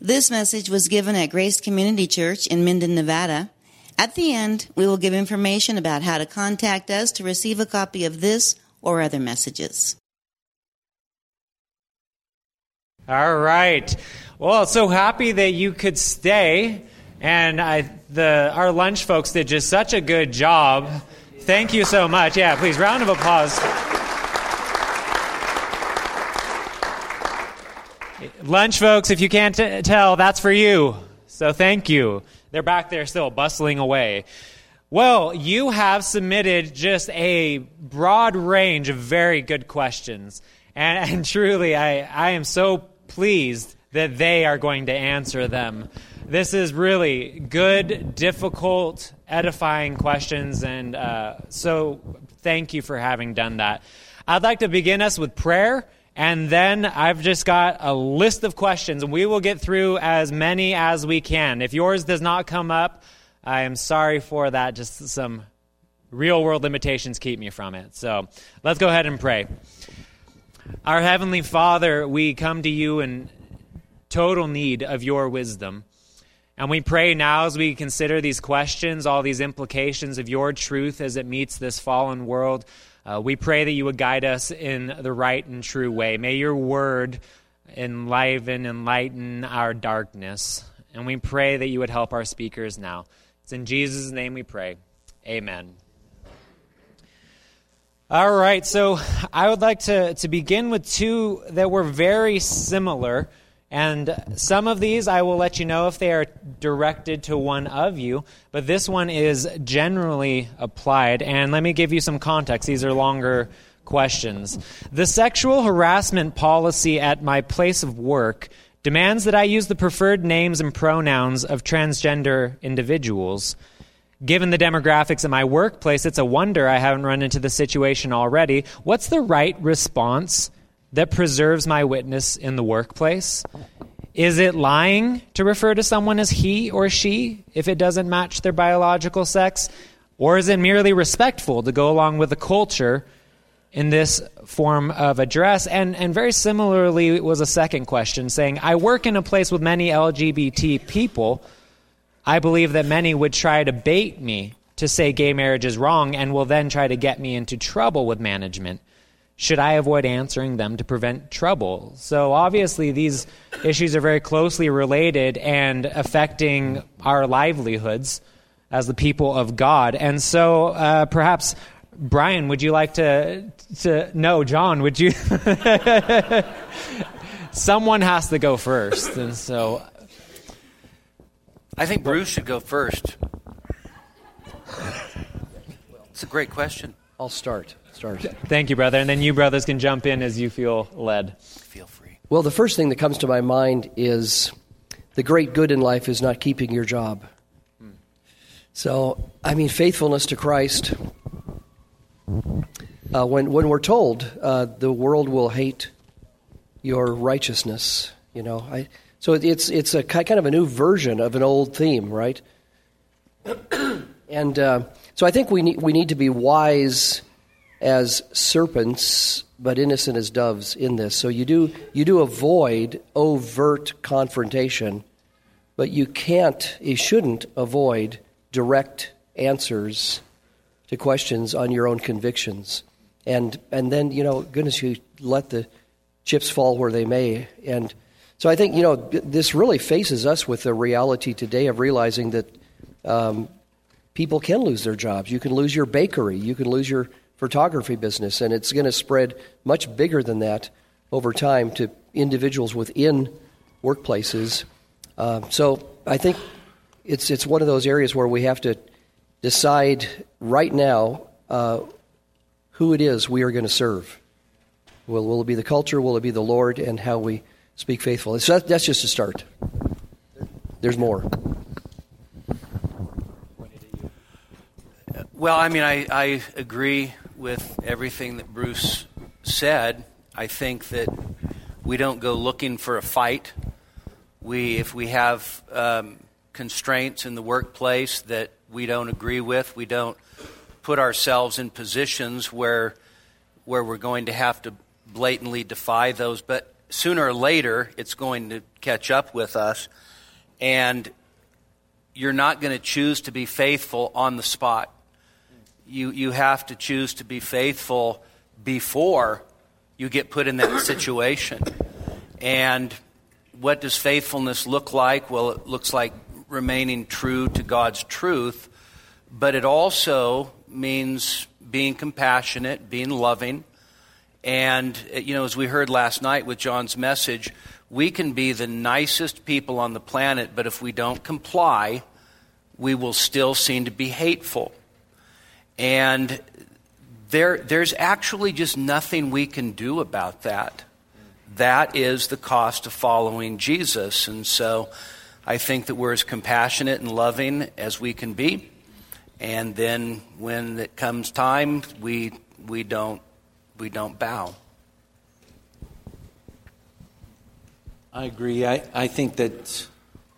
This message was given at Grace Community Church in Minden, Nevada. At the end, we will give information about how to contact us to receive a copy of this or other messages. All right. Well, so happy that you could stay. And our lunch folks did just such a good job. Thank you so much. Yeah, please, round of applause. Lunch folks, if you can't tell, that's for you. So thank you. They're back there still bustling away. Well, you have submitted just a broad range of very good questions. And truly, I am so pleased that they are going to answer them. This is really good, difficult, edifying questions, and so thank you for having done that. I'd like to begin us with prayer, and then I've just got a list of questions, and we will get through as many as we can. If yours does not come up, I am sorry for that. Just some real-world limitations keep me from it. So let's go ahead and pray. Our Heavenly Father, we come to you in total need of your wisdom. And we pray now as we consider these questions, all these implications of your truth as it meets this fallen world, we pray that you would guide us in the right and true way. May your word enlighten our darkness. And we pray that you would help our speakers now. It's in Jesus' name we pray. Amen. All right, so I would like to begin with two that were very similar. And some of these I will let you know if they are directed to one of you, but this one is generally applied. And let me give you some context. These are longer questions. The sexual harassment policy at my place of work demands that I use the preferred names and pronouns of transgender individuals. Given the demographics at my workplace, it's a wonder I haven't run into the situation already. What's the right response that preserves my witness in the workplace? Is it lying to refer to someone as he or she if it doesn't match their biological sex? Or is it merely respectful to go along with the culture in this form of address? And very similarly was a second question saying, I work in a place with many LGBT people. I believe that many would try to bait me to say gay marriage is wrong and will then try to get me into trouble with management. Should I avoid answering them to prevent trouble? So obviously these issues are very closely related and affecting our livelihoods as the people of God. And so perhaps, Brian, would you like to no, John, would you? Someone has to go first. And so I think Bruce should go first. It's a great question. I'll start. Thank you, brother. And then you brothers can jump in as you feel led. Feel free. Well, the first thing that comes to my mind is the great good in life is not keeping your job. So, faithfulness to Christ. When we're told the world will hate your righteousness, so it's a kind of a new version of an old theme, right? And so I think we need to be wise as serpents, but innocent as doves in this. So you do avoid overt confrontation, but you shouldn't avoid direct answers to questions on your own convictions. And then, goodness, you let the chips fall where they may. And so I think, this really faces us with the reality today of realizing that people can lose their jobs. You can lose your bakery. You can lose your photography business, and it's going to spread much bigger than that over time to individuals within workplaces. So I think it's one of those areas where we have to decide right now who it is we are going to serve. Will it be the culture? Will it be the Lord? And how we speak faithfully. So that's just a start. There's more. Well, I agree with everything that Bruce said. I think that we don't go looking for a fight. If we have constraints in the workplace that we don't agree with, we don't put ourselves in positions where we're going to have to blatantly defy those. But sooner or later, it's going to catch up with us, and you're not going to choose to be faithful on the spot. You have to choose to be faithful before you get put in that situation. And what does faithfulness look like? Well, it looks like remaining true to God's truth, but it also means being compassionate, being loving. And, as we heard last night with John's message, we can be the nicest people on the planet, but if we don't comply, we will still seem to be hateful. And there's actually just nothing we can do about that. That is the cost of following Jesus. And so I think that we're as compassionate and loving as we can be. And then when it comes time, we don't bow. I agree. I think that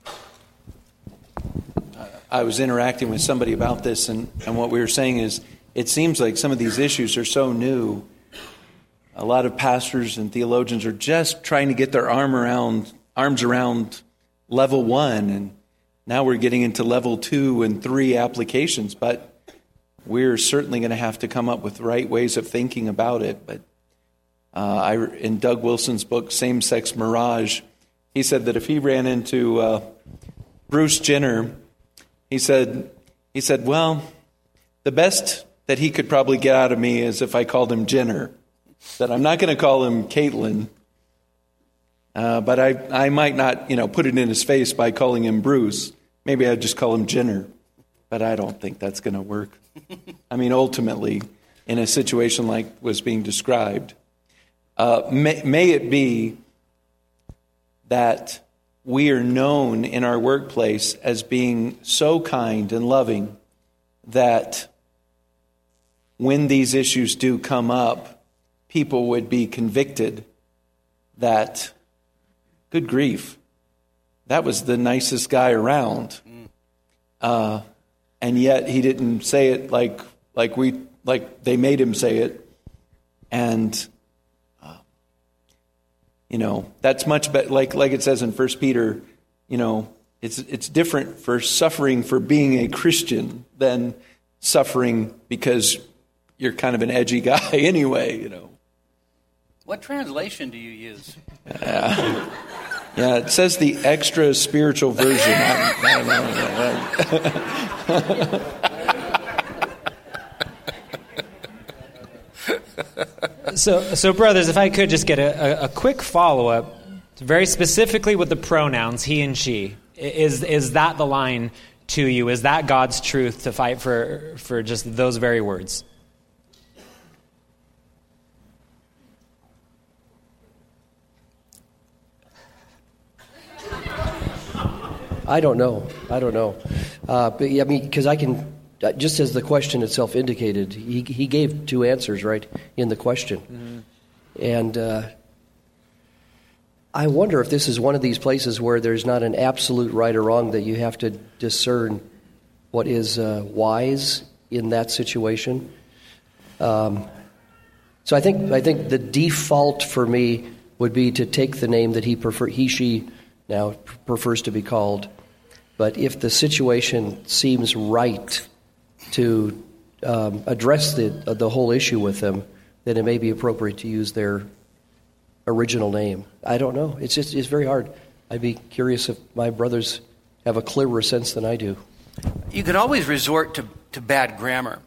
I was interacting with somebody about this, and what we were saying is it seems like some of these issues are so new. A lot of pastors and theologians are just trying to get their arms around level 1, and now we're getting into level 2 and 3 applications, but we're certainly going to have to come up with right ways of thinking about it. But in Doug Wilson's book, Same-Sex Mirage, he said that if he ran into Bruce Jenner, he said, well, the best that he could probably get out of me is if I called him Jenner. That I'm not going to call him Caitlin, but I might not, put it in his face by calling him Bruce. Maybe I'd just call him Jenner, but I don't think that's going to work. I mean, ultimately, in a situation like was being described, may it be that we are known in our workplace as being so kind and loving that when these issues do come up, people would be convicted that, good grief, that was the nicest guy around. And yet he didn't say it like they made him say it. And that's much better. Like it says in 1 Peter, it's different for suffering for being a Christian than suffering because you're kind of an edgy guy anyway. What translation do you use? Yeah, it says the extra spiritual version. So brothers, if I could just get a quick follow-up, very specifically with the pronouns he and she. Is that the line to you? Is that God's truth to fight for just those very words? I don't know. But I mean, because I can, just as the question itself indicated, he gave two answers, right, in the question. Mm-hmm. And I wonder if this is one of these places where there's not an absolute right or wrong, that you have to discern what is wise in that situation. So I think the default for me would be to take the name that she now prefers to be called. But if the situation seems right to address the whole issue with them, then it may be appropriate to use their original name. I don't know. It's very hard. I'd be curious if my brothers have a clearer sense than I do. You can always resort to bad grammar.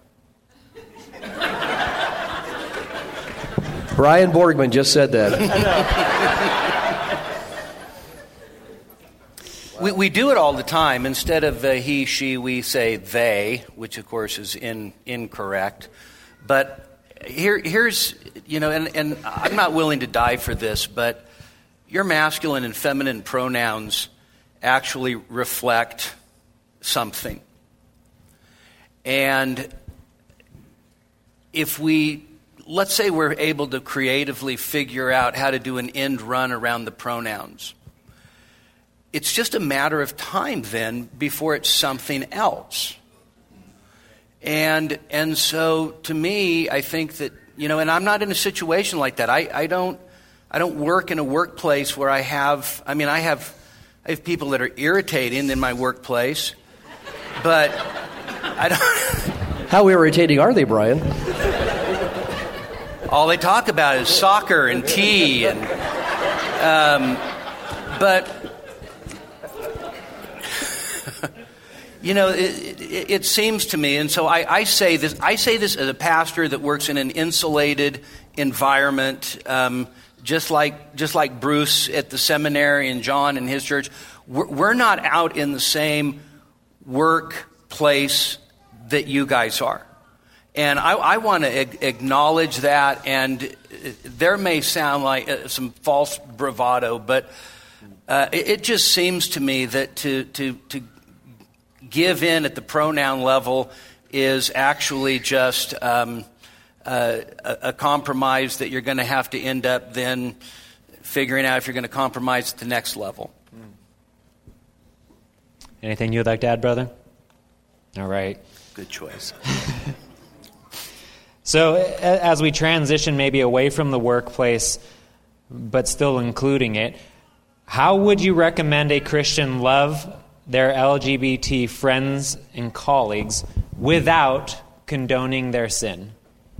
Brian Borgman just said that. We do it all the time. Instead of he, she, we say they, which of course is incorrect. But here's, and I'm not willing to die for this, but your masculine and feminine pronouns actually reflect something. And if let's say we're able to creatively figure out how to do an end run around the pronouns, it's just a matter of time then before it's something else. And so to me, I think that, and I'm not in a situation like that. I don't I don't work in a workplace where I have people that are irritating in my workplace, but I don't. How irritating are they, Brian? All they talk about is soccer and tea, and but it seems to me, and so I say this. I say this as a pastor that works in an insulated environment, just like Bruce at the seminary and John and his church. We're not out in the same workplace that you guys are. And I want to acknowledge that, and there may sound like some false bravado, but it just seems to me that to give in at the pronoun level is actually just a compromise that you're going to have to end up then figuring out if you're going to compromise at the next level. Anything you would like to add, brother? All right. Good choice. So as we transition maybe away from the workplace, but still including it, how would you recommend a Christian love their LGBT friends and colleagues without condoning their sin?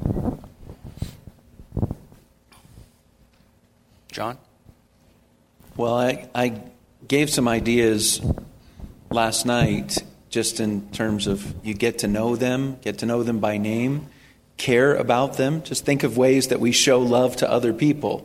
John? Well, I gave some ideas last night just in terms of you get to know them by name, care about them. Just think of ways that we show love to other people.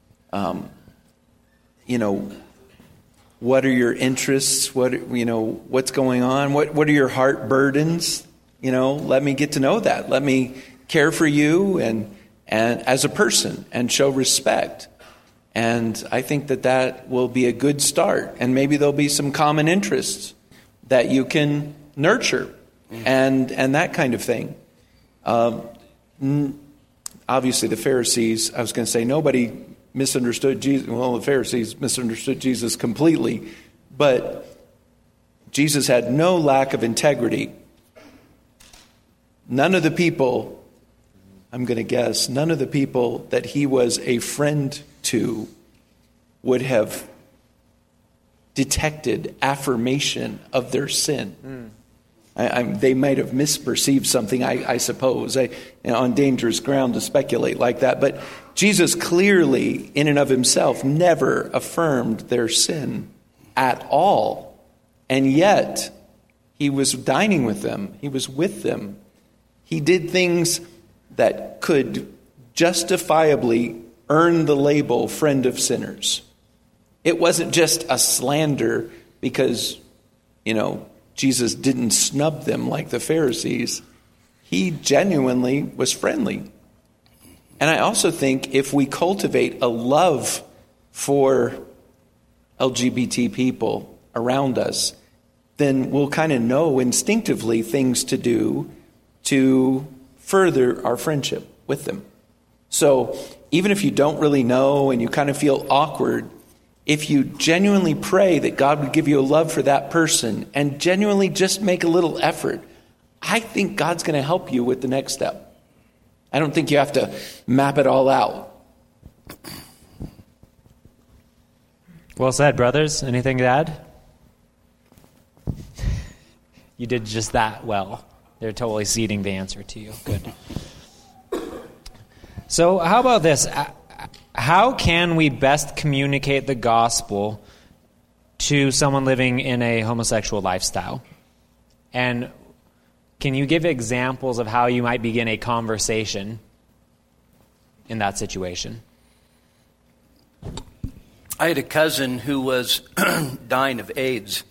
What are your interests? What's going on? What are your heart burdens? Let me get to know that. Let me care for you and as a person and show respect. And I think that will be a good start. And maybe there'll be some common interests that you can nurture and that kind of thing. Obviously, the Pharisees, I was going to say, nobody misunderstood Jesus. Well, the Pharisees misunderstood Jesus completely. But Jesus had no lack of integrity. None of the people, I'm going to guess, none of the people that he was a friend to would have detected affirmation of their sin. They might have misperceived something, I suppose, on dangerous ground to speculate like that. But Jesus clearly, in and of himself, never affirmed their sin at all. And yet, he was dining with them. He was with them. He did things that could justifiably earn the label friend of sinners. It wasn't just a slander because, Jesus didn't snub them like the Pharisees. He genuinely was friendly. And I also think if we cultivate a love for LGBT people around us, then we'll kind of know instinctively things to do to further our friendship with them. So even if you don't really know and you kind of feel awkward, if you genuinely pray that God would give you a love for that person and genuinely just make a little effort, I think God's going to help you with the next step. I don't think you have to map it all out. Well said, brothers. Anything to add? You did just that well. They're totally ceding the answer to you. Good. So how about this? How can we best communicate the gospel to someone living in a homosexual lifestyle? And can you give examples of how you might begin a conversation in that situation? I had a cousin who was dying of AIDS.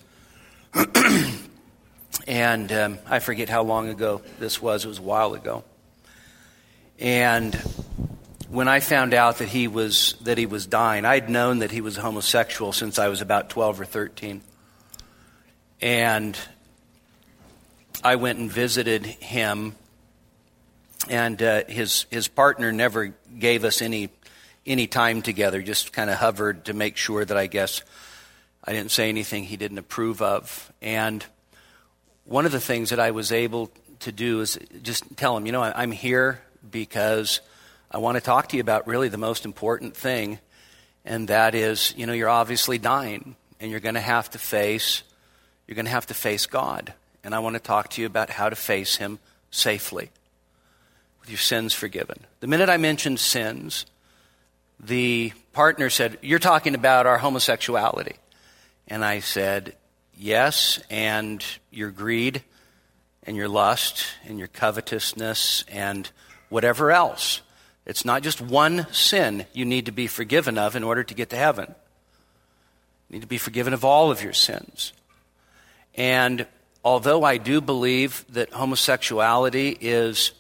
And I forget how long ago this was. It was a while ago. And when I found out that he was dying, I'd known that he was homosexual since I was about 12 or 13. And I went and visited him, and his partner never gave us any time together, just kind of hovered to make sure that I guess I didn't say anything he didn't approve of. And one of the things that I was able to do is just tell him, I'm here because I want to talk to you about really the most important thing, And that is, you're obviously dying, and you're going to have to face God. And I want to talk to you about how to face him safely, with your sins forgiven. The minute I mentioned sins, the partner said, "You're talking about our homosexuality." And I said, "Yes, and your greed, and your lust, and your covetousness, and whatever else. It's not just one sin you need to be forgiven of in order to get to heaven. You need to be forgiven of all of your sins." And although I do believe that homosexuality is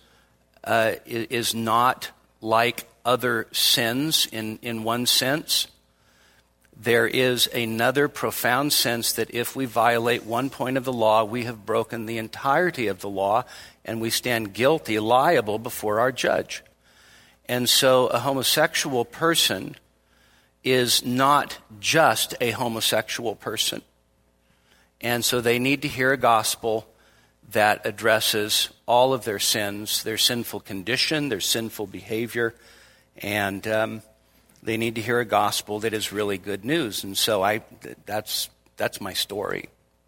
not like other sins in one sense, there is another profound sense that if we violate one point of the law, we have broken the entirety of the law, and we stand guilty, liable before our judge. And so a homosexual person is not just a homosexual person. And so they need to hear a gospel that addresses all of their sins, their sinful condition, their sinful behavior, and they need to hear a gospel that is really good news. And so that's my story.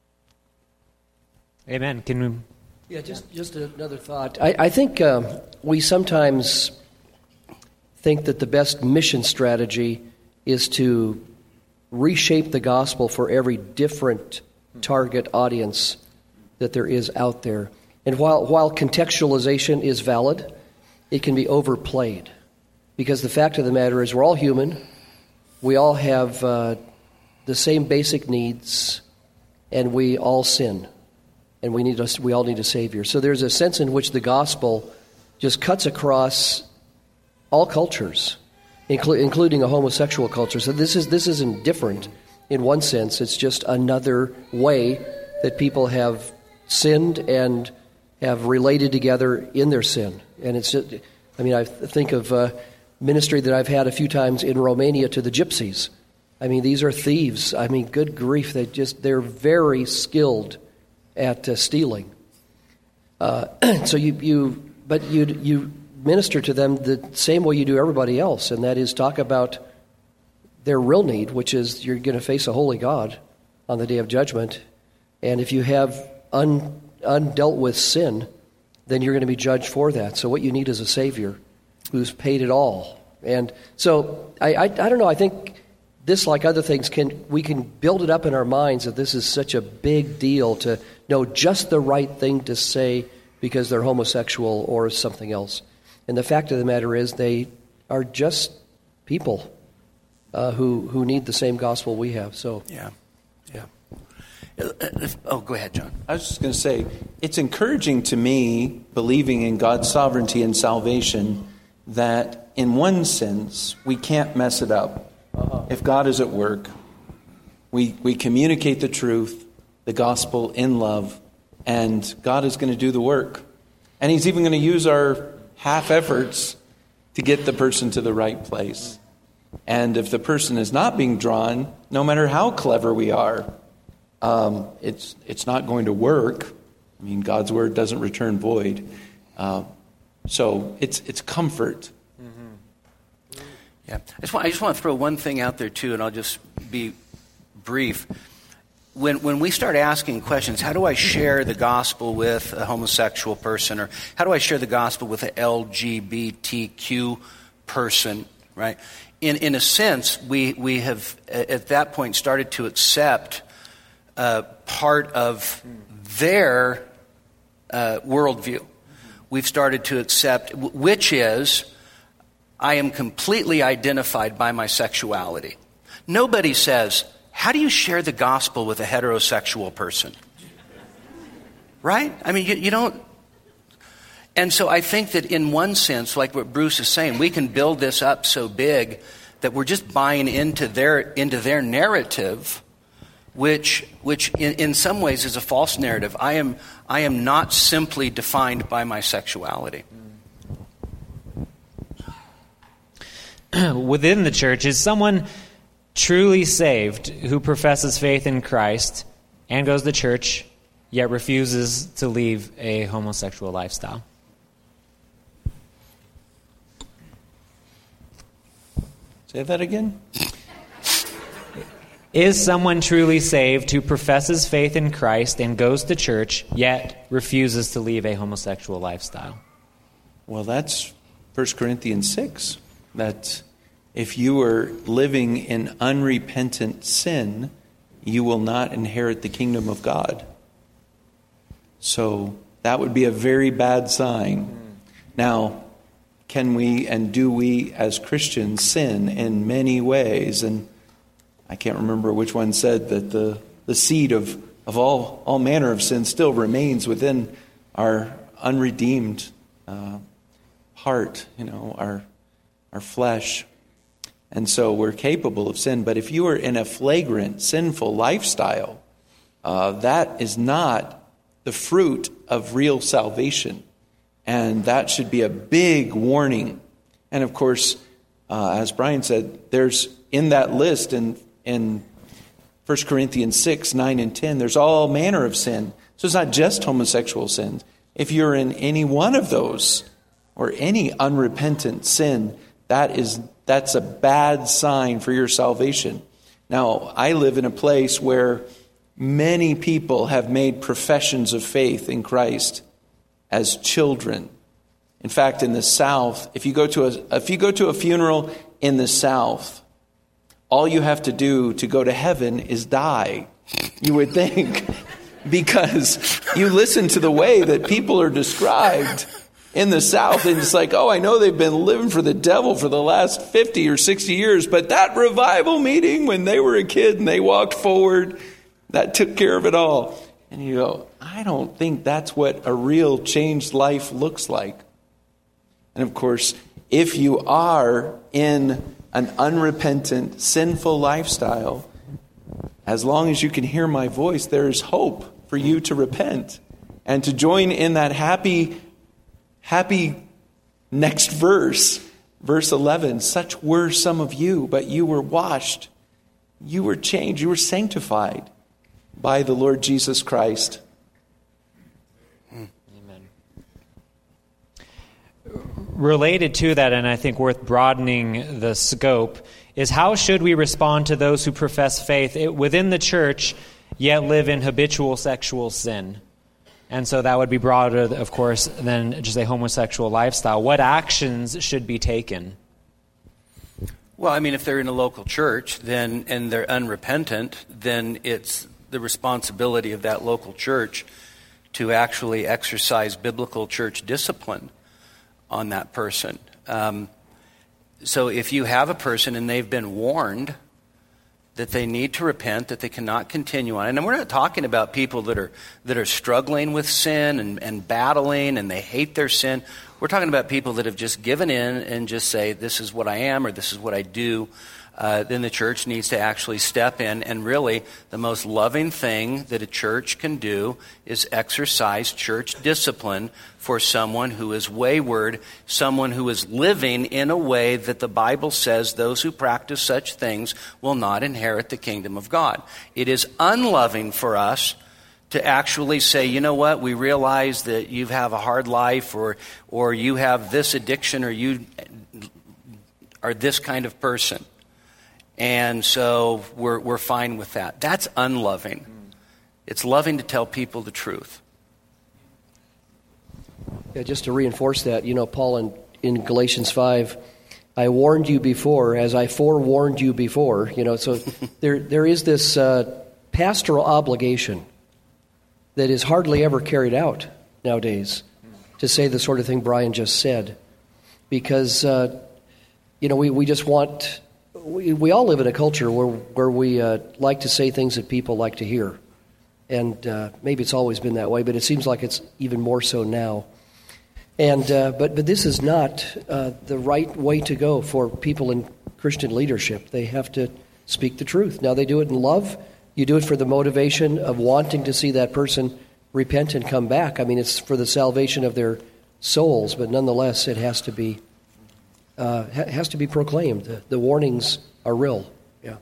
Amen. Can we? Yeah, just another thought. I think we sometimes think that the best mission strategy is to reshape the gospel for every different target audience that there is out there. And while contextualization is valid, it can be overplayed. Because the fact of the matter is we're all human. We all have the same basic needs, and we all sin. And we all need a Savior. So there's a sense in which the gospel just cuts across all cultures, including a homosexual culture. So this isn't different in one sense. It's just another way that people have sinned and have related together in their sin. And it's just, I think of ministry that I've had a few times in Romania to the gypsies. These are thieves. Good grief, they're very skilled at stealing. So you minister to them the same way you do everybody else, and that is talk about their real need, which is you're going to face a holy God on the day of judgment. And if you have undealt with sin, then you're going to be judged for that. So what you need is a Savior who's paid it all. And so I don't know, I think this, like other things, we can build it up in our minds that this is such a big deal to know just the right thing to say because they're homosexual or something else. And the fact of the matter is they are just people who need the same gospel we have. So Yeah. Oh, go ahead, John. I was just going to say, it's encouraging to me, believing in God's sovereignty and salvation, that in one sense, we can't mess it up. If God is at work, we communicate the truth, the gospel in love, and God is going to do the work. And He's even going to use our half efforts to get the person to the right place. And if the person is not being drawn, no matter how clever we are, it's not going to work. God's word doesn't return void. So it's comfort. Yeah, I just want to throw one thing out there too, and I'll just be brief. When we start asking questions, how do I share the gospel with a homosexual person, or how do I share the gospel with an LGBTQ person, right? In a sense, we have at that point started to accept part of their worldview. We've started to accept, which is, I am completely identified by my sexuality. Nobody says, how do you share the gospel with a heterosexual person? Right? You don't. And so I think that in one sense, like what Bruce is saying, we can build this up so big that we're just buying into their narrative, which in some ways is a false narrative. I am not simply defined by my sexuality. Within the church, is someone truly saved who professes faith in Christ and goes to church, yet refuses to leave a homosexual lifestyle? Say that again? Is someone truly saved who professes faith in Christ and goes to church, yet refuses to leave a homosexual lifestyle? Well, that's 1 Corinthians 6. That if you are living in unrepentant sin, you will not inherit the kingdom of God. So that would be a very bad sign. Now, can we and do we as Christians sin in many ways? And I can't remember which one said that the seed of all manner of sin still remains within our unredeemed heart, our flesh. And so we're capable of sin. But if you are in a flagrant sinful lifestyle, that is not the fruit of real salvation. And that should be a big warning. And of course, as Brian said, there's in that list in 1 Corinthians 6, 9, and 10, there's all manner of sin. So it's not just homosexual sins. If you're in any one of those, or any unrepentant sin, that's a bad sign for your salvation. Now, I live in a place where many people have made professions of faith in Christ as children. In fact, in the South, if you go to a funeral in the South, all you have to do to go to heaven is die, you would think, because you listen to the way that people are described in the South, and it's like, oh, I know they've been living for the devil for the last 50 or 60 years, but that revival meeting when they were a kid and they walked forward, that took care of it all. And you go, I don't think that's what a real changed life looks like. And of course, if you are in an unrepentant, sinful lifestyle, as long as you can hear my voice, there is hope for you to repent and to join in that happy next verse, verse 11. Such were some of you, but you were washed, you were changed, you were sanctified by the Lord Jesus Christ. Amen. Related to that, and I think worth broadening the scope, is how should we respond to those who profess faith within the church, yet live in habitual sexual sin? And so that would be broader, of course, than just a homosexual lifestyle. What actions should be taken? Well, I mean, if they're in a local church and they're unrepentant, then it's the responsibility of that local church to actually exercise biblical church discipline on that person. So if you have a person and they've been warned that they need to repent, that they cannot continue on. And we're not talking about people that are struggling with sin and battling and they hate their sin. We're talking about people that have just given in and just say, this is what I am or this is what I do. Then the church needs to actually step in. And really, the most loving thing that a church can do is exercise church discipline for someone who is wayward, someone who is living in a way that the Bible says those who practice such things will not inherit the kingdom of God. It is unloving for us to actually say, you know what, we realize that you have a hard life or you have this addiction or you are this kind of person. And so we're fine with that. That's unloving. It's loving to tell people the truth. Yeah, just to reinforce that, Paul in Galatians 5, I warned you before, as I forewarned you before. So there is this pastoral obligation that is hardly ever carried out nowadays, to say the sort of thing Brian just said, because we just want. We all live in a culture where we like to say things that people like to hear. And maybe it's always been that way, but it seems like it's even more so now. And but this is not the right way to go for people in Christian leadership. They have to speak the truth. Now, they do it in love. You do it for the motivation of wanting to see that person repent and come back. I mean, it's for the salvation of their souls, but nonetheless, it has to be proclaimed. The warnings are real. Yeah.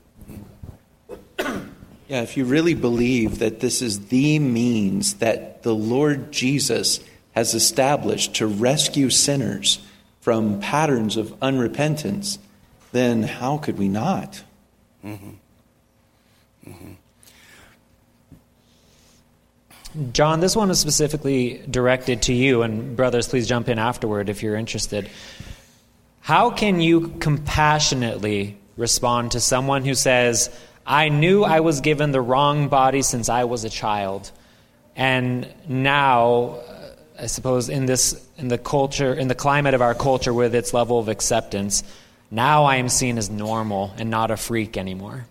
Yeah, if you really believe that this is the means that the Lord Jesus has established to rescue sinners from patterns of unrepentance, then how could we not? Mm-hmm. John, this one is specifically directed to you, and brothers, please jump in afterward if you're interested. How can you compassionately respond to someone who says, I knew I was given the wrong body since I was a child, and now, I suppose in the culture, in the climate of our culture with its level of acceptance, now I am seen as normal and not a freak anymore?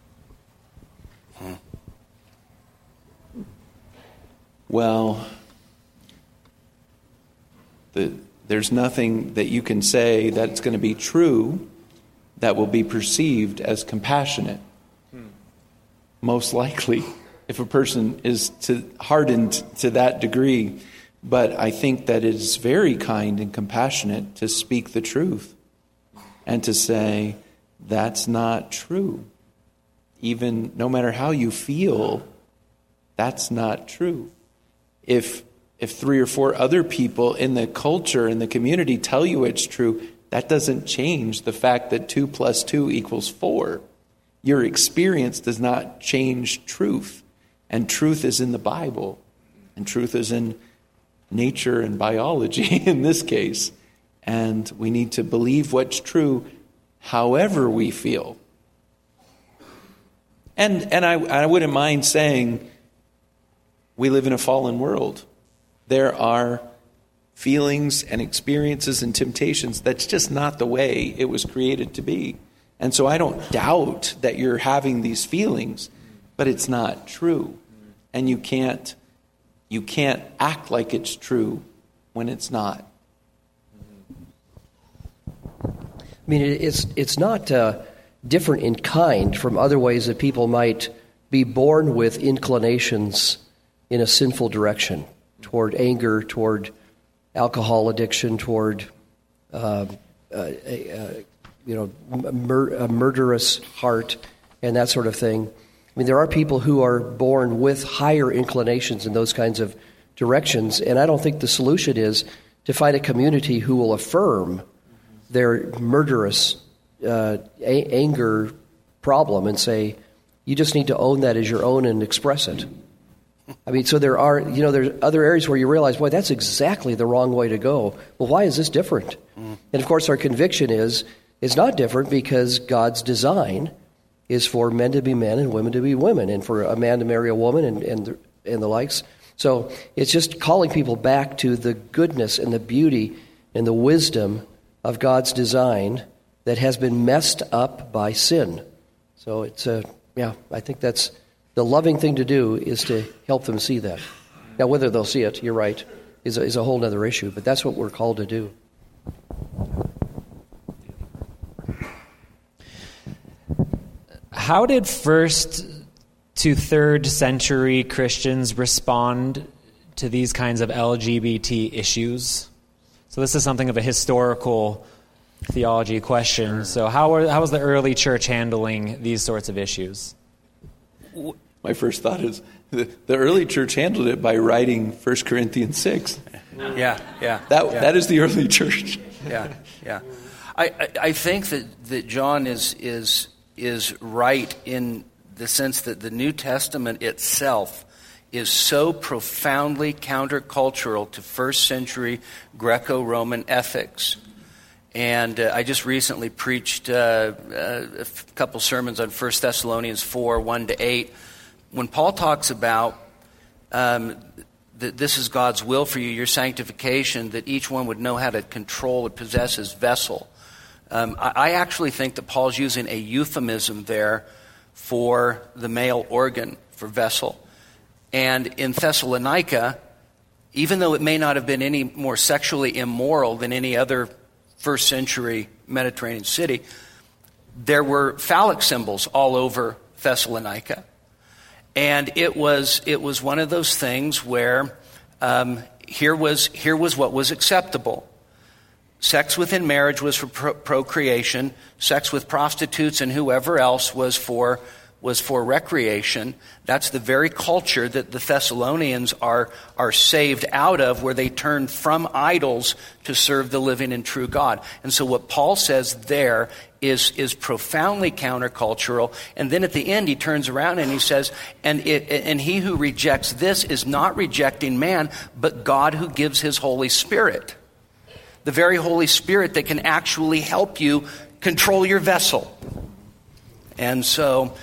Well, there's nothing that you can say that's going to be true that will be perceived as compassionate. Most likely, if a person is hardened to that degree. But I think that it is very kind and compassionate to speak the truth and to say, that's not true. Even no matter how you feel, that's not true. If 3 or 4 other people in the culture, in the community tell you it's true, that doesn't change the fact that 2 + 2 = 4. Your experience does not change truth. And truth is in the Bible. And truth is in nature and biology in this case. And we need to believe what's true however we feel. And I wouldn't mind saying, we live in a fallen world. There are feelings and experiences and temptations that's just not the way it was created to be. And so I don't doubt that you're having these feelings, but it's not true. And you can't act like it's true when it's not. I mean, it's not different in kind from other ways that people might be born with inclinations in a sinful direction, toward anger, toward alcohol addiction, toward a murderous heart, and that sort of thing. I mean, there are people who are born with higher inclinations in those kinds of directions, and I don't think the solution is to find a community who will affirm their murderous anger problem and say, you just need to own that as your own and express it. I mean, so there's other areas where you realize, boy, that's exactly the wrong way to go. Well, why is this different? And of course, our conviction is it's not different because God's design is for men to be men and women to be women, and for a man to marry a woman and the likes. So it's just calling people back to the goodness and the beauty and the wisdom of God's design that has been messed up by sin. So it's I think that's the loving thing to do, is to help them see that. Now, whether they'll see it, you're right, is a whole other issue, but that's what we're called to do. How did 1st to 3rd century Christians respond to these kinds of LGBT issues? So this is something of a historical theology question. So how was the early church handling these sorts of issues? My first thought is the early church handled it by writing 1 Corinthians 6. Yeah. That is the early church. Yeah. I think that John is right in the sense that the New Testament itself is so profoundly countercultural to first century Greco-Roman ethics. And I just recently preached a couple sermons on 1 Thessalonians 4, 1-8. When Paul talks about that this is God's will for you, your sanctification, that each one would know how to control and possess his vessel. I actually think that Paul's using a euphemism there for the male organ, for vessel. And in Thessalonica, even though it may not have been any more sexually immoral than any other first century Mediterranean city, there were phallic symbols all over Thessalonica. And it was one of those things where here was what was acceptable. Sex within marriage was for procreation. Sex with prostitutes and whoever else was for was for recreation. That's the very culture that the Thessalonians are saved out of, where they turn from idols to serve the living and true God. And so what Paul says there is profoundly countercultural. And then at the end he turns around and he says, and he who rejects this is not rejecting man, but God who gives his Holy Spirit. The very Holy Spirit that can actually help you control your vessel. And so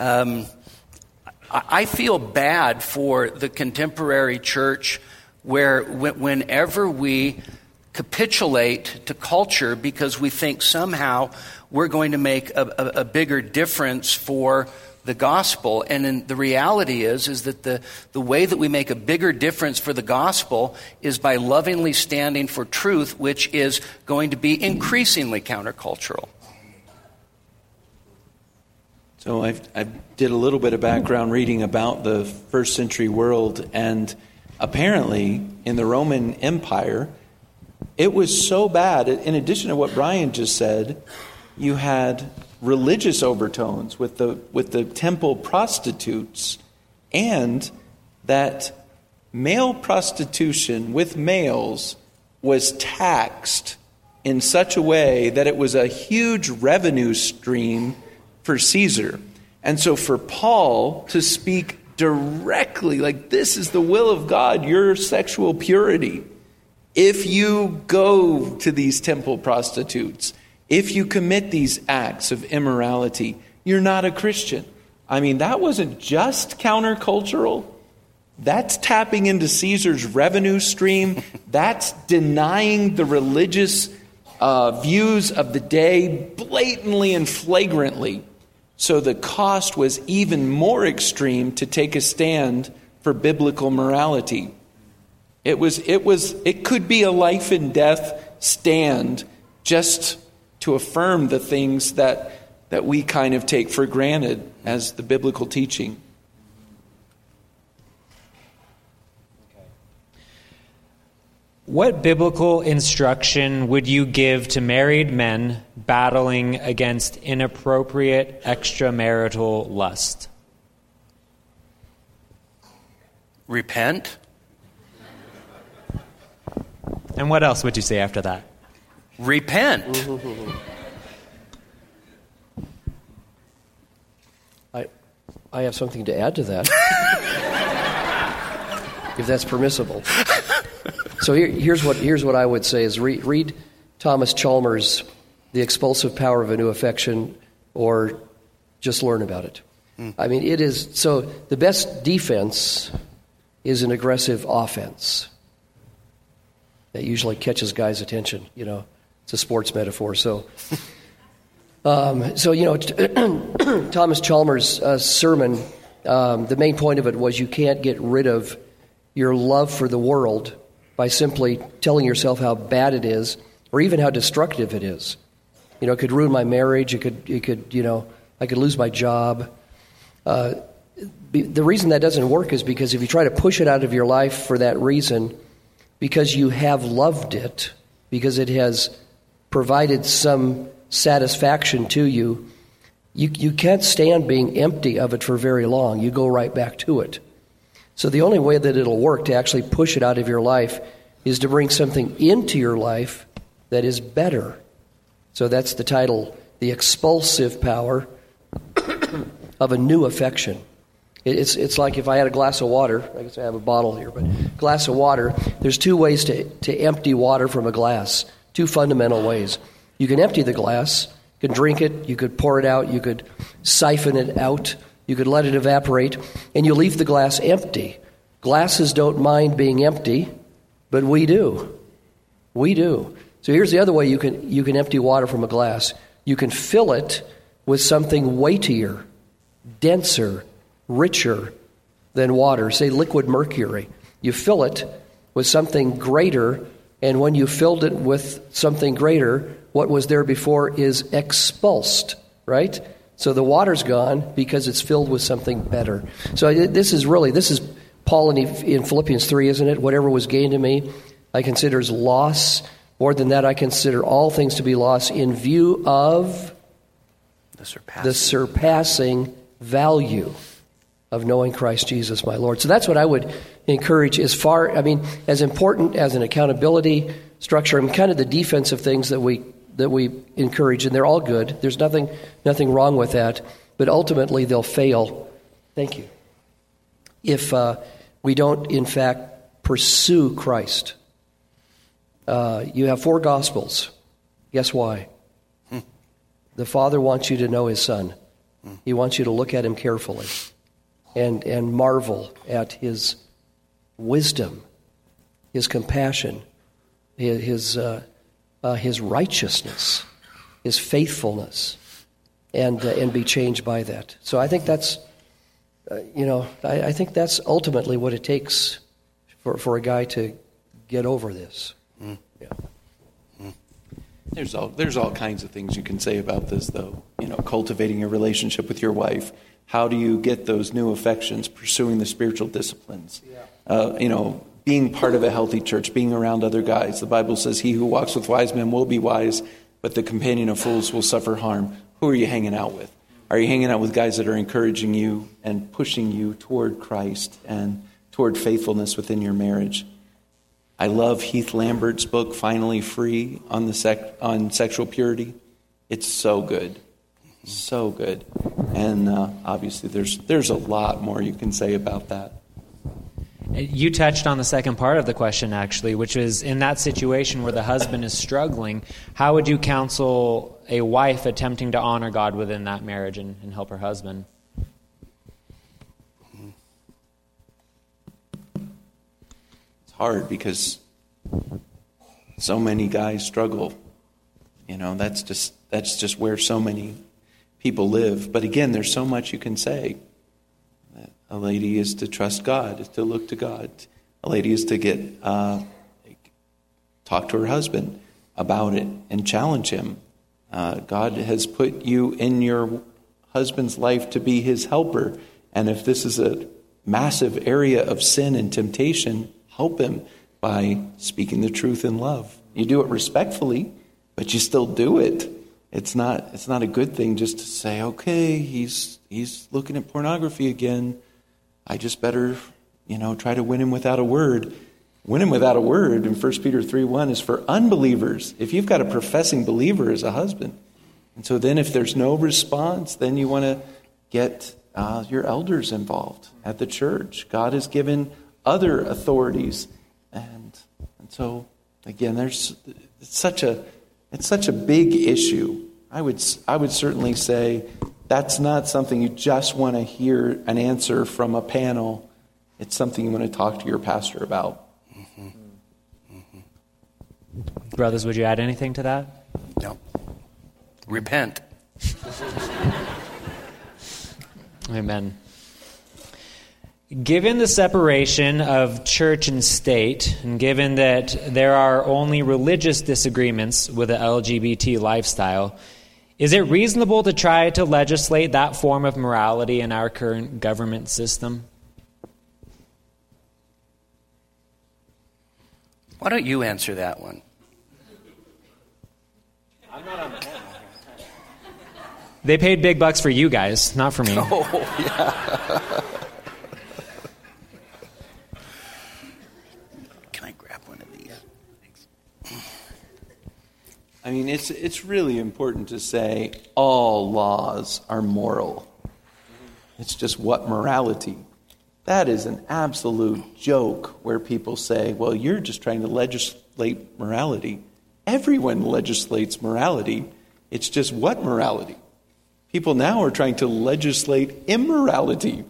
I feel bad for the contemporary church where whenever we capitulate to culture because we think somehow we're going to make a bigger difference for the gospel. And then the reality is that the way that we make a bigger difference for the gospel is by lovingly standing for truth, which is going to be increasingly countercultural. So I did a little bit of background reading about the first century world, and apparently in the Roman Empire, it was so bad. In addition to what Brian just said, you had religious overtones with the temple prostitutes, and that male prostitution with males was taxed in such a way that it was a huge revenue stream for Caesar. And so for Paul to speak directly, like, this is the will of God, your sexual purity. If you go to these temple prostitutes, if you commit these acts of immorality, you're not a Christian. I mean, that wasn't just countercultural. That's tapping into Caesar's revenue stream. That's denying the religious views of the day blatantly and flagrantly. So the cost was even more extreme to take a stand for biblical morality. It could be a life and death stand just to affirm the things that we kind of take for granted as the biblical teaching. What biblical instruction would you give to married men battling against inappropriate extramarital lust? Repent. And what else would you say after that? Repent. I have something to add to that, if that's permissible. So here's what I would say is read Thomas Chalmers' The Expulsive Power of a New Affection, or just learn about it. I mean, it is, so the best defense is an aggressive offense. That usually catches guys' attention, you know. It's a sports metaphor. So Thomas Chalmers' sermon, the main point of it was you can't get rid of your love for the world by simply telling yourself how bad it is, or even how destructive it is. You know, it could ruin my marriage. I could lose my job. The reason that doesn't work is because if you try to push it out of your life for that reason, because you have loved it, because it has provided some satisfaction to you, you can't stand being empty of it for very long. You go right back to it. So the only way that it'll work to actually push it out of your life is to bring something into your life that is better. So that's the title, The Expulsive Power of a New Affection. It's like if I had a glass of water. I guess I have a bottle here, but glass of water. There's two ways to empty water from a glass, two fundamental ways. You can empty the glass, you can drink it, you could pour it out, you could siphon it out, you could let it evaporate, and you leave the glass empty. Glasses don't mind being empty, but we do. We do. So here's the other way you can empty water from a glass. You can fill it with something weightier, denser, richer than water, say liquid mercury. You fill it with something greater, and when you filled it with something greater, what was there before is expulsed, right? So the water's gone because it's filled with something better. So this is Paul in Philippians 3, isn't it? Whatever was gained to me, I consider as loss. More than that, I consider all things to be loss in view of the surpassing value of knowing Christ Jesus, my Lord. So that's what I would encourage as important as an accountability structure, and kind of the defensive things that we encourage, and they're all good. There's nothing wrong with that, but ultimately they'll fail. Thank you. If we don't, in fact, pursue Christ. You have 4 Gospels. Guess why? The Father wants you to know His Son. He wants you to look at Him carefully and marvel at His wisdom, His compassion, His righteousness, His faithfulness, and be changed by that. So I think that's, I think that's ultimately what it takes for a guy to get over this. Yeah. There's all kinds of things you can say about this, though. Cultivating a relationship with your wife. How do you get those new affections? Pursuing the spiritual disciplines. Being part of a healthy church, being around other guys. The Bible says, "He who walks with wise men will be wise, but the companion of fools will suffer harm." Who are you hanging out with? Are you hanging out with guys that are encouraging you and pushing you toward Christ and toward faithfulness within your marriage? I love Heath Lambert's book, Finally Free, on sexual purity. It's so good. So good. And obviously there's a lot more you can say about that. You touched on the second part of the question, actually, which is in that situation where the husband is struggling, how would you counsel a wife attempting to honor God within that marriage and help her husband? Hard because so many guys struggle. That's just where so many people live. But again, there's so much you can say. A lady is to trust God, is to look to God. A lady is to get talk to her husband about it and challenge him. God has put you in your husband's life to be his helper. And if this is a massive area of sin and temptation, help him by speaking the truth in love. You do it respectfully, but you still do it. It's not a good thing just to say, okay, he's looking at pornography again. I just better, try to win him without a word. Win him without a word in 1 Peter 3:1 is for unbelievers. If you've got a professing believer as a husband. And so then if there's no response, then you want to get your elders involved at the church. God has given other authorities, and so again, it's such a big issue. I would certainly say that's not something you just want to hear an answer from a panel. It's something you want to talk to your pastor about. Mm-hmm. Mm-hmm. Brothers, would you add anything to that? No. Repent. Amen. Given the separation of church and state, and given that there are only religious disagreements with the LGBT lifestyle, is it reasonable to try to legislate that form of morality in our current government system? Why don't you answer that one? I'm not on the panel. They paid big bucks for you guys, not for me. Oh, yeah. I mean, it's really important to say all laws are moral. It's just what morality. That is an absolute joke where people say, well, you're just trying to legislate morality. Everyone legislates morality. It's just what morality. People now are trying to legislate immorality.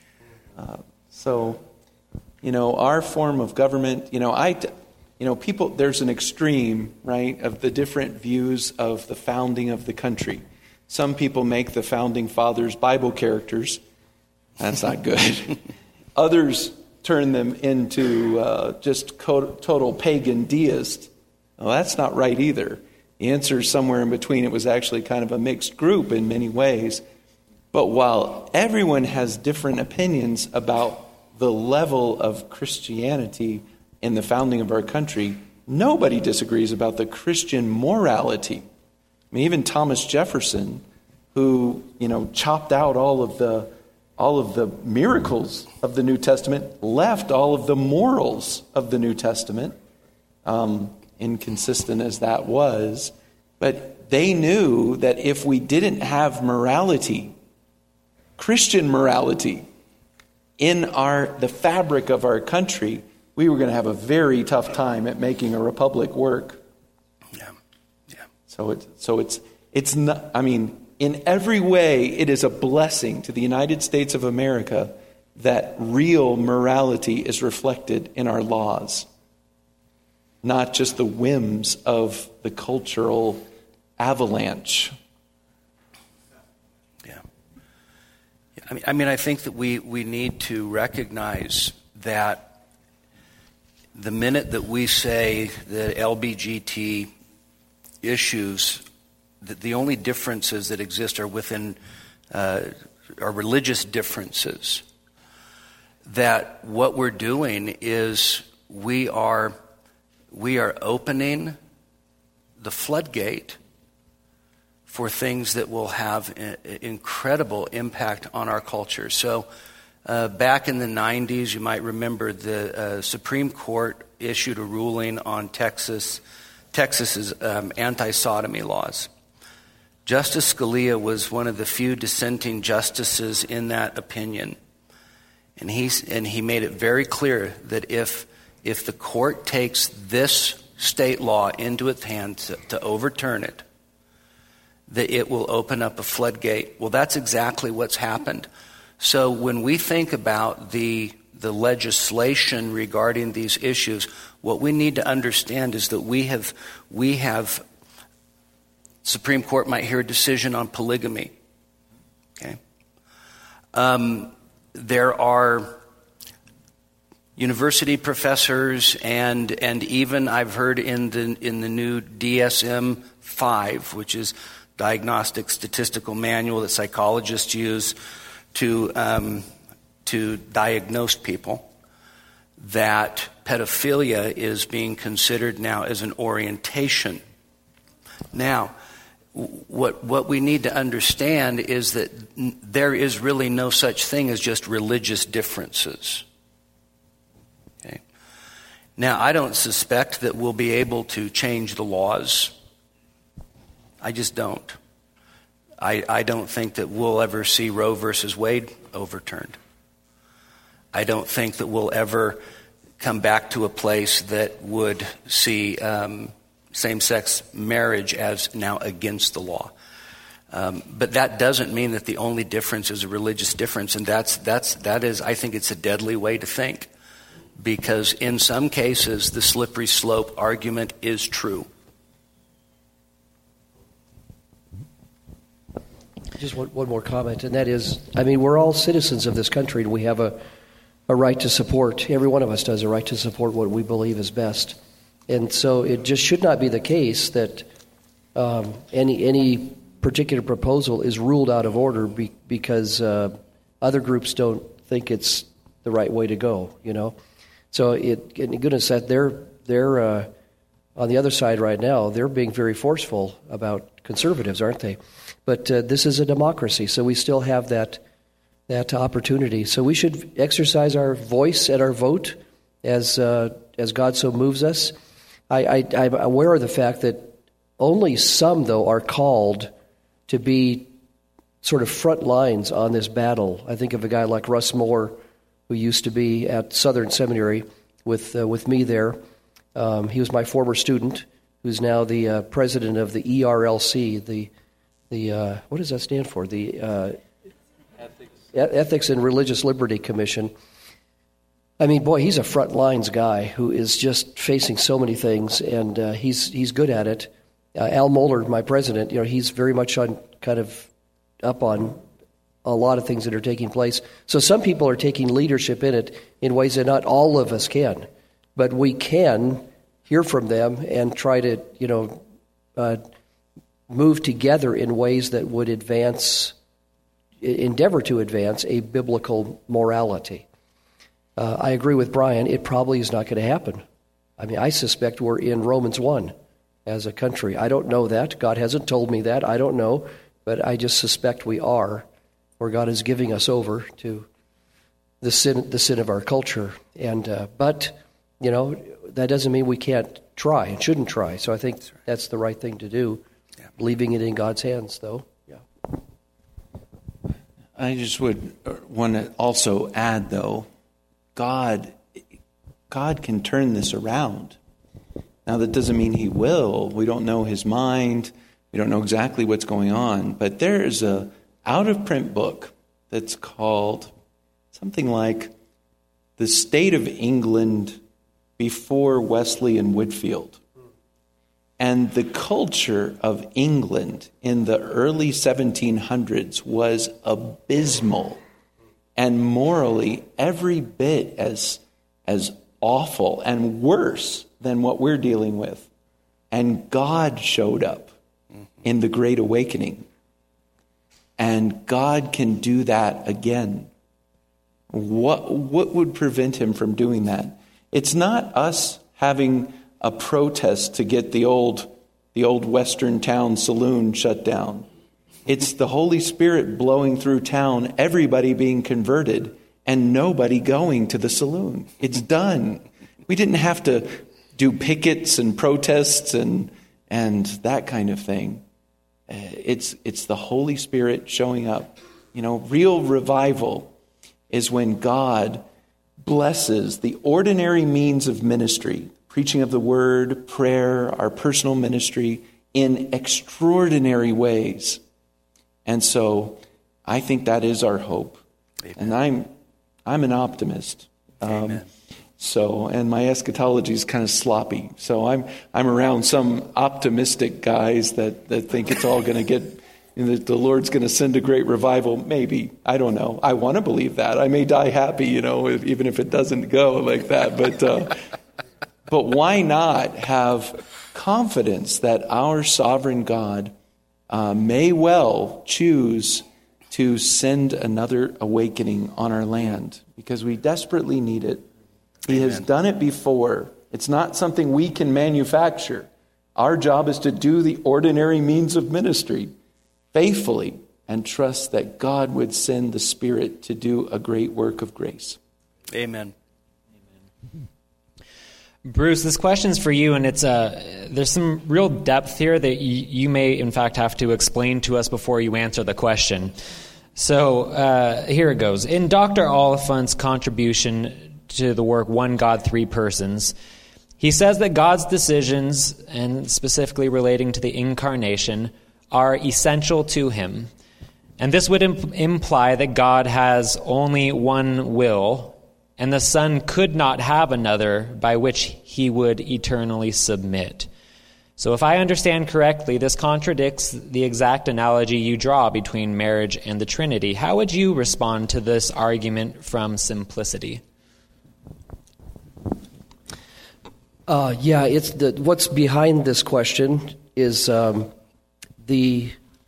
Our form of government, people, there's an extreme, right, of the different views of the founding of the country. Some people make the founding fathers Bible characters. That's not good. Others turn them into just total pagan deists. Well, that's not right either. The answer is somewhere in between. It was actually kind of a mixed group in many ways. But while everyone has different opinions about the level of Christianity in the founding of our country, nobody disagrees about the Christian morality. I mean, even Thomas Jefferson, who, chopped out all of the miracles of the New Testament, left all of the morals of the New Testament, inconsistent as that was. But they knew that if we didn't have morality, Christian morality, in the fabric of our country, we were going to have a very tough time at making a republic work. Yeah. So it's not. I mean, in every way, it is a blessing to the United States of America that real morality is reflected in our laws, not just the whims of the cultural avalanche. Yeah. I mean, I think that we need to recognize that the minute that we say that LBGT issues, that the only differences that exist are within our religious differences, that what we're doing is we are opening the floodgate for things that will have incredible impact on our culture. So back in the 90s, you might remember the Supreme Court issued a ruling on Texas's anti-sodomy laws. Justice Scalia was one of the few dissenting justices in that opinion. And he made it very clear that if the court takes this state law into its hands to overturn it, that it will open up a floodgate. Well, that's exactly what's happened. So when we think about the legislation regarding these issues, what we need to understand is that we have Supreme Court might hear a decision on polygamy. Okay, there are university professors and even I've heard in the new DSM-5, which is Diagnostic Statistical Manual that psychologists use to diagnose people, that pedophilia is being considered now as an orientation. Now, what we need to understand is that there is really no such thing as just religious differences. Okay? Now, I don't suspect that we'll be able to change the laws. I just don't. I don't think that we'll ever see Roe versus Wade overturned. I don't think that we'll ever come back to a place that would see same-sex marriage as now against the law. But that doesn't mean that the only difference is a religious difference, and that is, I think it's a deadly way to think, because in some cases the slippery slope argument is true. Just one more comment, and that is, I mean, we're all citizens of this country, and we have a right to support, every one of us does a right to support what we believe is best. And so it just should not be the case that any particular proposal is ruled out of order because other groups don't think it's the right way to go, So in goodness, that they're on the other side right now, they're being very forceful about conservatives, aren't they? But this is a democracy, so we still have that opportunity. So we should exercise our voice and our vote as God so moves us. I'm aware of the fact that only some, though, are called to be sort of front lines on this battle. I think of a guy like Russ Moore, who used to be at Southern Seminary with me there. He was my former student, who's now the president of the ERLC, the what does that stand for? The Ethics and Religious Liberty Commission. I mean, boy, he's a front lines guy who is just facing so many things, and he's good at it. Al Mohler, my president, he's very much up on a lot of things that are taking place. So some people are taking leadership in it in ways that not all of us can, but we can hear from them and try to, move together in ways that would endeavor to advance a biblical morality. I agree with Brian. It probably is not going to happen. I mean, I suspect we're in Romans 1 as a country. I don't know that. God hasn't told me that. I don't know. but I just suspect we are, where God is giving us over to the sin of our culture. And but that doesn't mean we can't try and shouldn't try. So I think that's the right thing to do. Yeah. Leaving it in God's hands, though. Yeah. I just would want to also add, though, God can turn this around. Now, that doesn't mean He will. We don't know His mind. We don't know exactly what's going on. But there is a out-of-print book that's called something like The State of England Before Wesley and Whitefield. And the culture of England in the early 1700s was abysmal and morally every bit as awful and worse than what we're dealing with. And God showed up in the Great Awakening. And God can do that again. What would prevent Him from doing that? It's not us having a protest to get the old Western town saloon shut down. It's the Holy Spirit blowing through town, everybody being converted, and nobody going to the saloon. It's done. We didn't have to do pickets and protests and that kind of thing. It's the Holy Spirit showing up. Real revival is when God blesses the ordinary means of ministry, preaching of the word, prayer, our personal ministry, in extraordinary ways. And so I think that is our hope. Amen. And I'm an optimist. Amen. And my eschatology is kind of sloppy. So I'm around some optimistic guys that think it's all going to get, the Lord's going to send a great revival. Maybe. I don't know. I want to believe that. I may die happy, even if it doesn't go like that. But why not have confidence that our sovereign God may well choose to send another awakening on our land, because we desperately need it. He has done it before. It's not something we can manufacture. Our job is to do the ordinary means of ministry faithfully and trust that God would send the Spirit to do a great work of grace. Amen. Bruce, this question's for you, and there's some real depth here that you may, in fact, have to explain to us before you answer the question. So here it goes. In Dr. Oliphant's contribution to the work One God, Three Persons, he says that God's decisions, and specifically relating to the incarnation, are essential to Him. And this would imply that God has only one will, and the Son could not have another by which He would eternally submit. So if I understand correctly, this contradicts the exact analogy you draw between marriage and the Trinity. How would you respond to this argument from simplicity? It's what's behind this question is the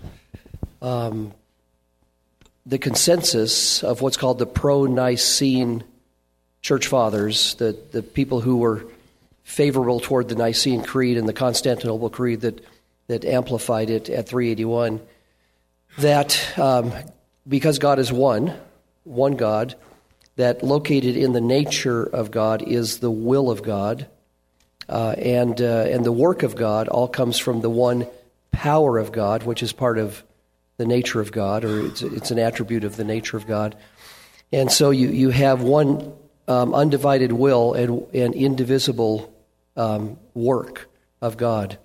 consensus of what's called the pro-Nicene church fathers, the people who were favorable toward the Nicene Creed and the Constantinople Creed that amplified it at 381, that because God is one God, that located in the nature of God is the will of God, and the work of God all comes from the one power of God, which is part of the nature of God, or it's an attribute of the nature of God. And so you have one undivided will and indivisible work of God.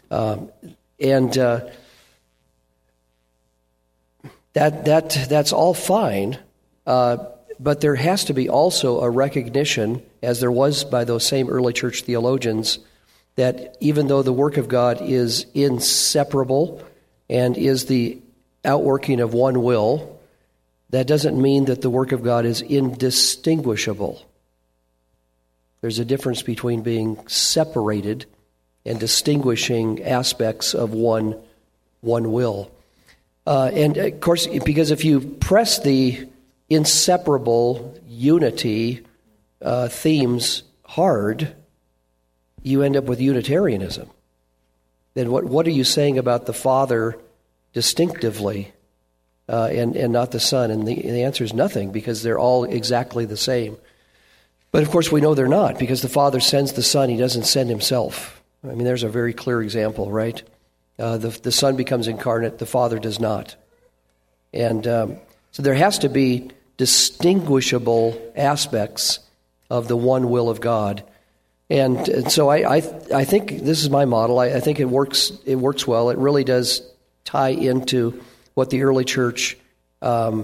That's all fine, but there has to be also a recognition, as there was by those same early church theologians, that even though the work of God is inseparable and is the outworking of one will, that doesn't mean that the work of God is indistinguishable. There's a difference between being separated and distinguishing aspects of one will. And of course, because if you press the inseparable unity themes hard, you end up with Unitarianism. Then what are you saying about the Father distinctively and not the Son? And the answer is nothing, because they're all exactly the same. But of course we know they're not, because the Father sends the Son. He doesn't send himself. I mean, there's a very clear example, right? The Son becomes incarnate, the Father does not. And so there has to be distinguishable aspects of the one will of God. And so I think this is my model. I think it works well. It really does tie into what the early church through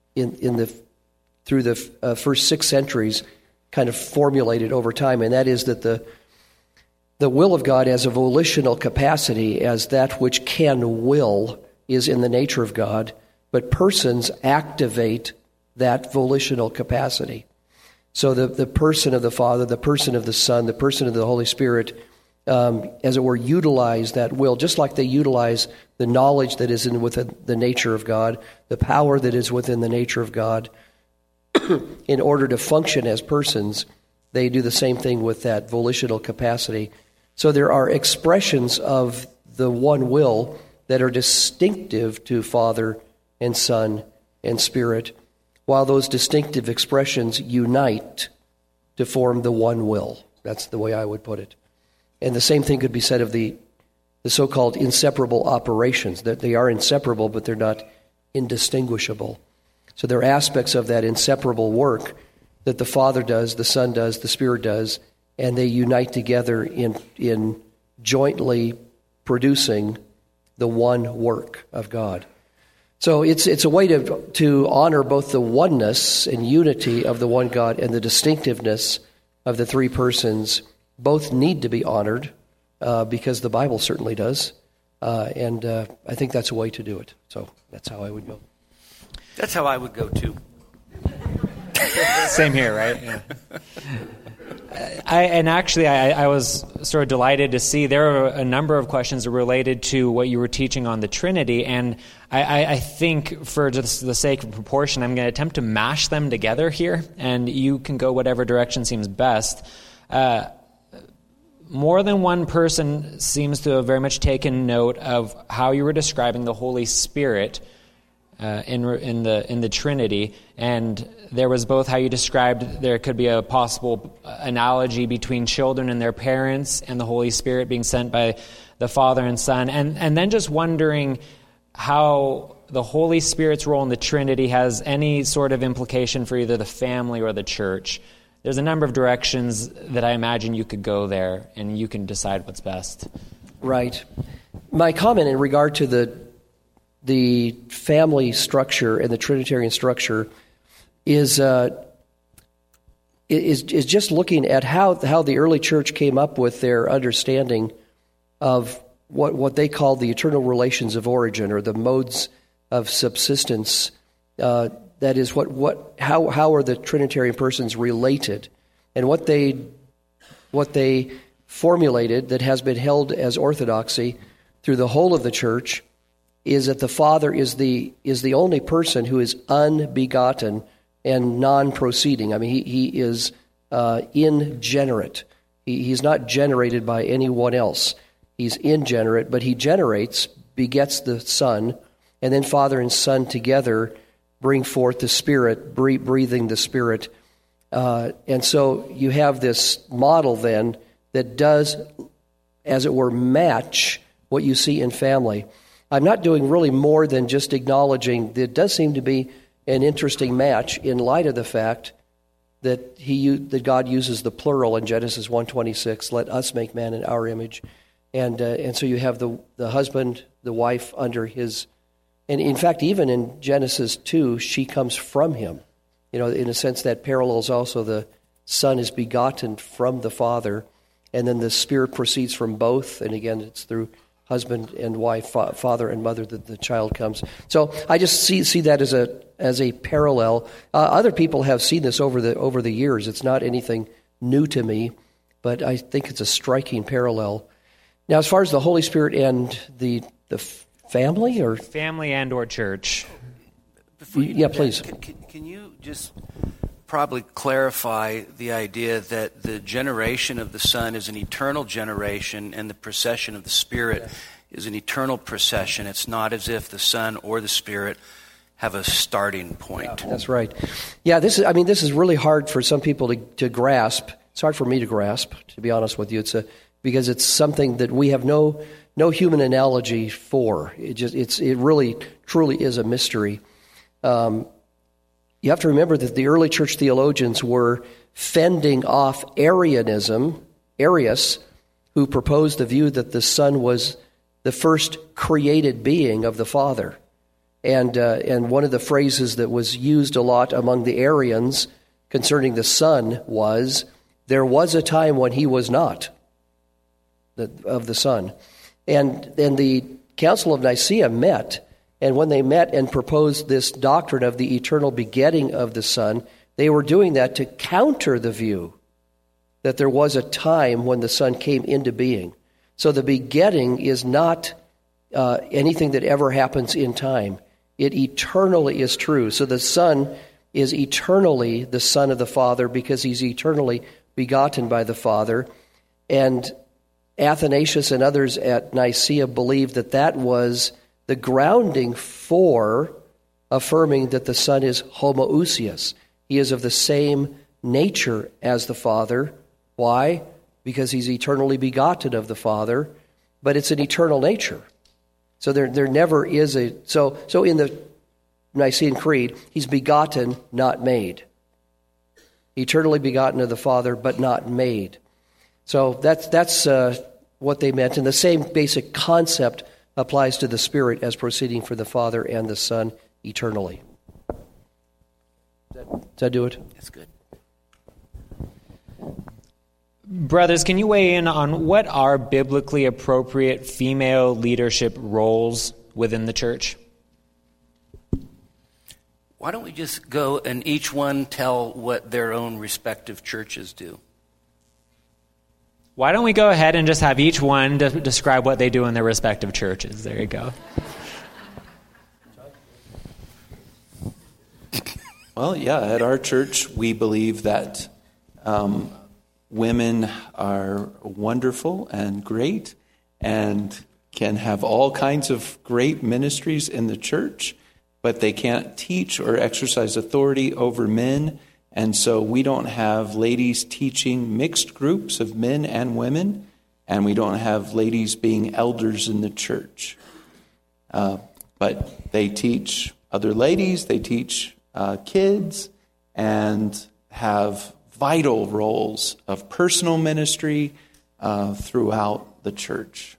the first 6 centuries kind of formulated over time, and that is that the will of God as a volitional capacity, as that which can will, is in the nature of God, but persons activate that volitional capacity. So the person of the Father, the person of the Son, the person of the Holy Spirit, as it were, utilize that will, just like they utilize the knowledge that is within the nature of God, the power that is within the nature of God, in order to function as persons. They do the same thing with that volitional capacity. So there are expressions of the one will that are distinctive to Father and Son and Spirit, while those distinctive expressions unite to form the one will. That's the way I would put it. And the same thing could be said of the so-called inseparable operations, that they are inseparable, but they're not indistinguishable. So there are aspects of that inseparable work that the Father does, the Son does, the Spirit does, and they unite together in jointly producing the one work of God. So it's a way to honor both the oneness and unity of the one God and the distinctiveness of the three persons. Both need to be honored because the Bible certainly does. And I think that's a way to do it. So that's how I would go. That's how I would go, too. Same here, right? Yeah. I was sort of delighted to see there are a number of questions related to what you were teaching on the Trinity, and I think for just the sake of proportion, I'm going to attempt to mash them together here, and you can go whatever direction seems best. More than one person seems to have very much taken note of how you were describing the Holy Spirit in the Trinity, and there was both how you described there could be a possible analogy between children and their parents and the Holy Spirit being sent by the Father and Son, and then just wondering how the Holy Spirit's role in the Trinity has any sort of implication for either the family or the church. There's a number of directions that I imagine you could go there, and you can decide what's best. Right. My comment in regard to the family structure and the Trinitarian structure is just looking at how the early church came up with their understanding of what they called the eternal relations of origin, or the modes of subsistence. That is, how are the Trinitarian persons related, and what they formulated that has been held as orthodoxy through the whole of the church is that the Father is the only person who is unbegotten and non-proceeding. I mean, he is ingenerate. He's not generated by anyone else. He's ingenerate, but he generates, begets the Son, and then Father and Son together bring forth the Spirit, breathing the Spirit. And so you have this model then that does, as it were, match what you see in family. I'm not doing really more than just acknowledging that it does seem to be an interesting match in light of the fact that that God uses the plural in Genesis 1:26, let us make man in our image. And so you have the husband, the wife under his, and in fact, even in Genesis 2, she comes from him. You know, in a sense that parallels also the Son is begotten from the Father, and then the Spirit proceeds from both, and again, it's through husband and wife, father and mother, that the child comes. So I just see that as a parallel. Other people have seen this over the years. It's not anything new to me, but I think it's a striking parallel. Now, as far as the Holy Spirit and the family, or family and or church, please. Can you just probably clarify the idea that the generation of the Son is an eternal generation, and the procession of the Spirit is an eternal procession. It's not as if the Son or the Spirit have a starting point. Yeah, that's right. Yeah, this is really hard for some people to grasp. It's hard for me to grasp, to be honest with you. Because it's something that we have no human analogy for. It really truly is a mystery. You have to remember that the early church theologians were fending off Arius, who proposed the view that the Son was the first created being of the Father. And one of the phrases that was used a lot among the Arians concerning the Son was, there was a time when he was not, of the Son. And the Council of Nicaea met, and when they met and proposed this doctrine of the eternal begetting of the Son, they were doing that to counter the view that there was a time when the Son came into being. So the begetting is not anything that ever happens in time. It eternally is true. So the Son is eternally the Son of the Father because he's eternally begotten by the Father. And Athanasius and others at Nicaea believed that was the grounding for affirming that the Son is homoousios. He is of the same nature as the Father. Why? Because he's eternally begotten of the Father, but it's an eternal nature. So there never is so in the Nicene Creed, he's begotten, not made. Eternally begotten of the Father, but not made. So that's what they meant, and the same basic concept applies to the Spirit as proceeding from the Father and the Son eternally. Does that do it? That's good. Brothers, can you weigh in on what are biblically appropriate female leadership roles within the church? Why don't we just go and each one tell what their own respective churches do? Why don't we go ahead and just have each one describe what they do in their respective churches? There you go. Well, yeah, at our church, we believe that women are wonderful and great and can have all kinds of great ministries in the church, but they can't teach or exercise authority over men. And so we don't have ladies teaching mixed groups of men and women, and we don't have ladies being elders in the church. But they teach other ladies, they teach kids, and have vital roles of personal ministry throughout the church.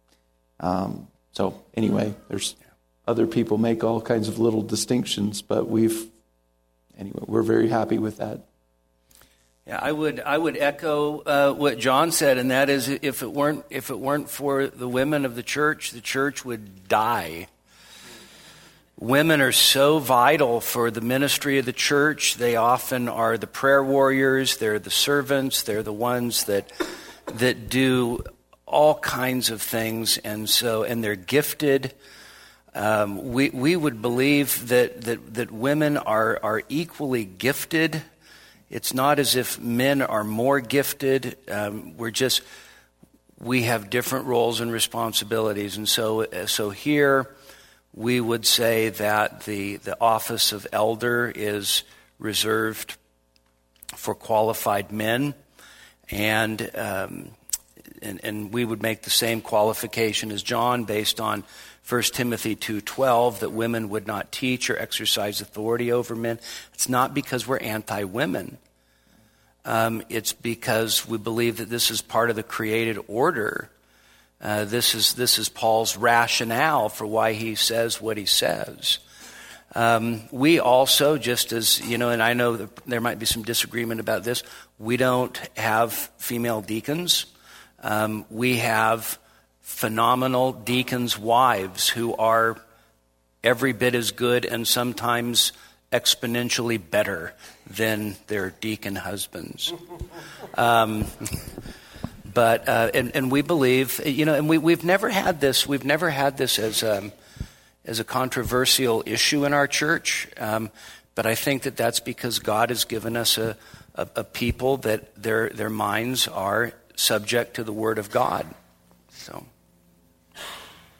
So anyway, there's other people make all kinds of little distinctions, but we're very happy with that. Yeah, I would echo what John said, and that is, if it weren't for the women of the church would die. Women are so vital for the ministry of the church. They often are the prayer warriors. They're the servants. They're the ones that do all kinds of things, and they're gifted. We would believe that women are equally gifted. It's not as if men are more gifted. We have different roles and responsibilities, and so here we would say that the office of elder is reserved for qualified men, and we would make the same qualification as John based on 1 Timothy 2:12, that women would not teach or exercise authority over men. It's not because we're anti-women. It's because we believe that this is part of the created order. This is Paul's rationale for why he says what he says. We also, just as, and I know that there might be some disagreement about this, we don't have female deacons. We have phenomenal deacons' wives who are every bit as good and sometimes exponentially better than their deacon husbands. But we believe, and we've never had this. We've never had this as a controversial issue in our church. But I think that that's because God has given us a people that their minds are subject to the Word of God. So.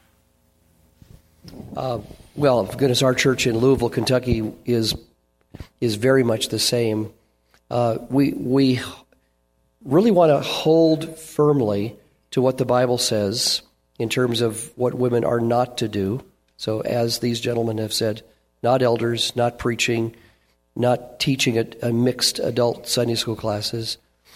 Well, goodness, our church in Louisville, Kentucky is very much the same. We really want to hold firmly to what the Bible says in terms of what women are not to do. So as these gentlemen have said, not elders, not preaching, not teaching a mixed adult Sunday school classes.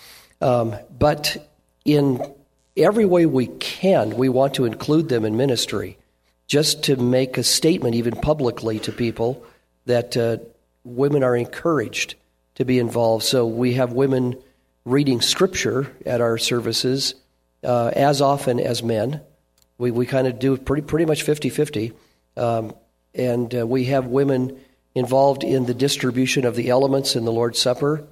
But in every way we can, we want to include them in ministry, just to make a statement even publicly to people that women are encouraged to be involved. So we have women reading Scripture at our services as often as men. We kind of do pretty much 50-50. And we have women involved in the distribution of the elements in the Lord's Supper.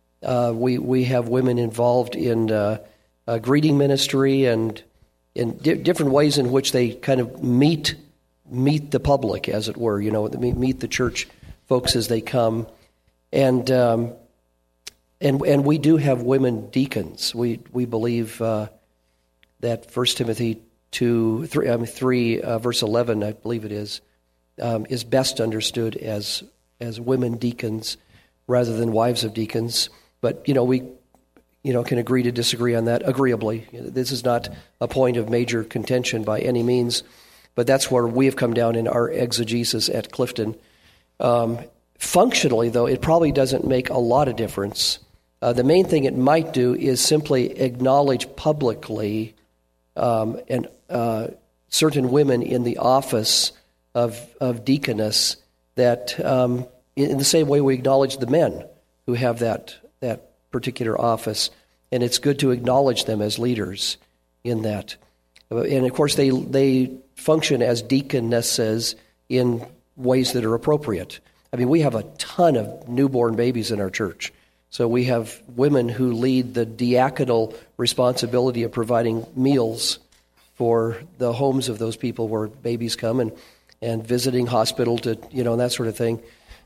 We have women involved in greeting ministry and in different ways in which they kind of meet the public, as it were, meet the church folks as they come. And we do have women deacons. We believe that 1 Timothy 3, verse 11, I believe it is best understood as women deacons rather than wives of deacons. But we can agree to disagree on that agreeably. This is not a point of major contention by any means, but that's where we have come down in our exegesis at Clifton. Functionally, though, it probably doesn't make a lot of difference. The main thing it might do is simply acknowledge publicly and certain women in the office of deaconess that in the same way we acknowledge the men who have that particular office, and it's good to acknowledge them as leaders in that. And of course, they function as deaconesses in ways that are appropriate. I mean, we have a ton of newborn babies in our church. So we have women who lead the diaconal responsibility of providing meals for the homes of those people where babies come and visiting hospital to, and that sort of thing.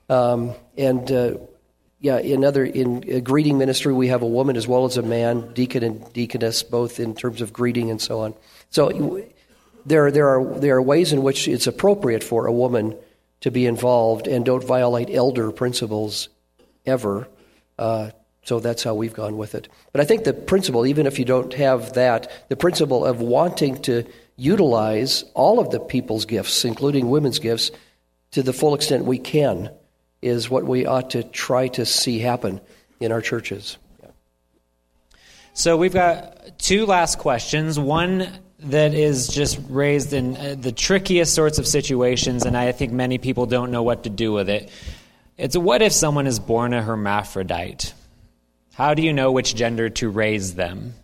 In greeting ministry, we have a woman as well as a man, deacon and deaconess, both in terms of greeting and so on. So there are ways in which it's appropriate for a woman to be involved and don't violate elder principles ever. So that's how we've gone with it. But I think the principle, even if you don't have that, the principle of wanting to utilize all of the people's gifts, including women's gifts, to the full extent we can, is what we ought to try to see happen in our churches. Yeah. So we've got two last questions. One that is just raised in the trickiest sorts of situations, and I think many people don't know what to do with it. It's what if someone is born a hermaphrodite? How do you know which gender to raise them?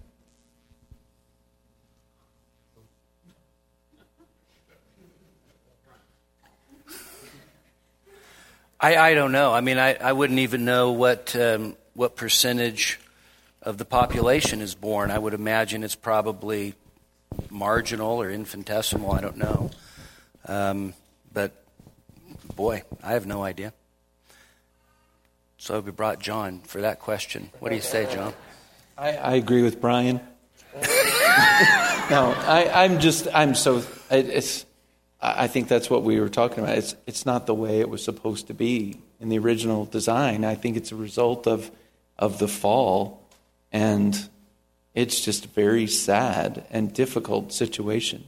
I don't know. I mean, I wouldn't even know what percentage of the population is born. I would imagine it's probably marginal or infinitesimal. I don't know. But, boy, I have no idea. So we brought John for that question. What do you say, John? I agree with Brian. No, I think that's what we were talking about. It's not the way it was supposed to be in the original design. I think it's a result of the fall, and it's just a very sad and difficult situation.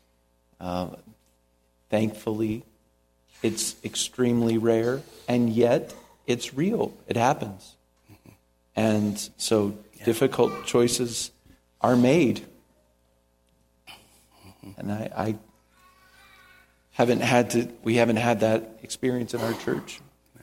Thankfully, it's extremely rare, and yet it's real. It happens. And so difficult choices are made. And we haven't had that experience in our church.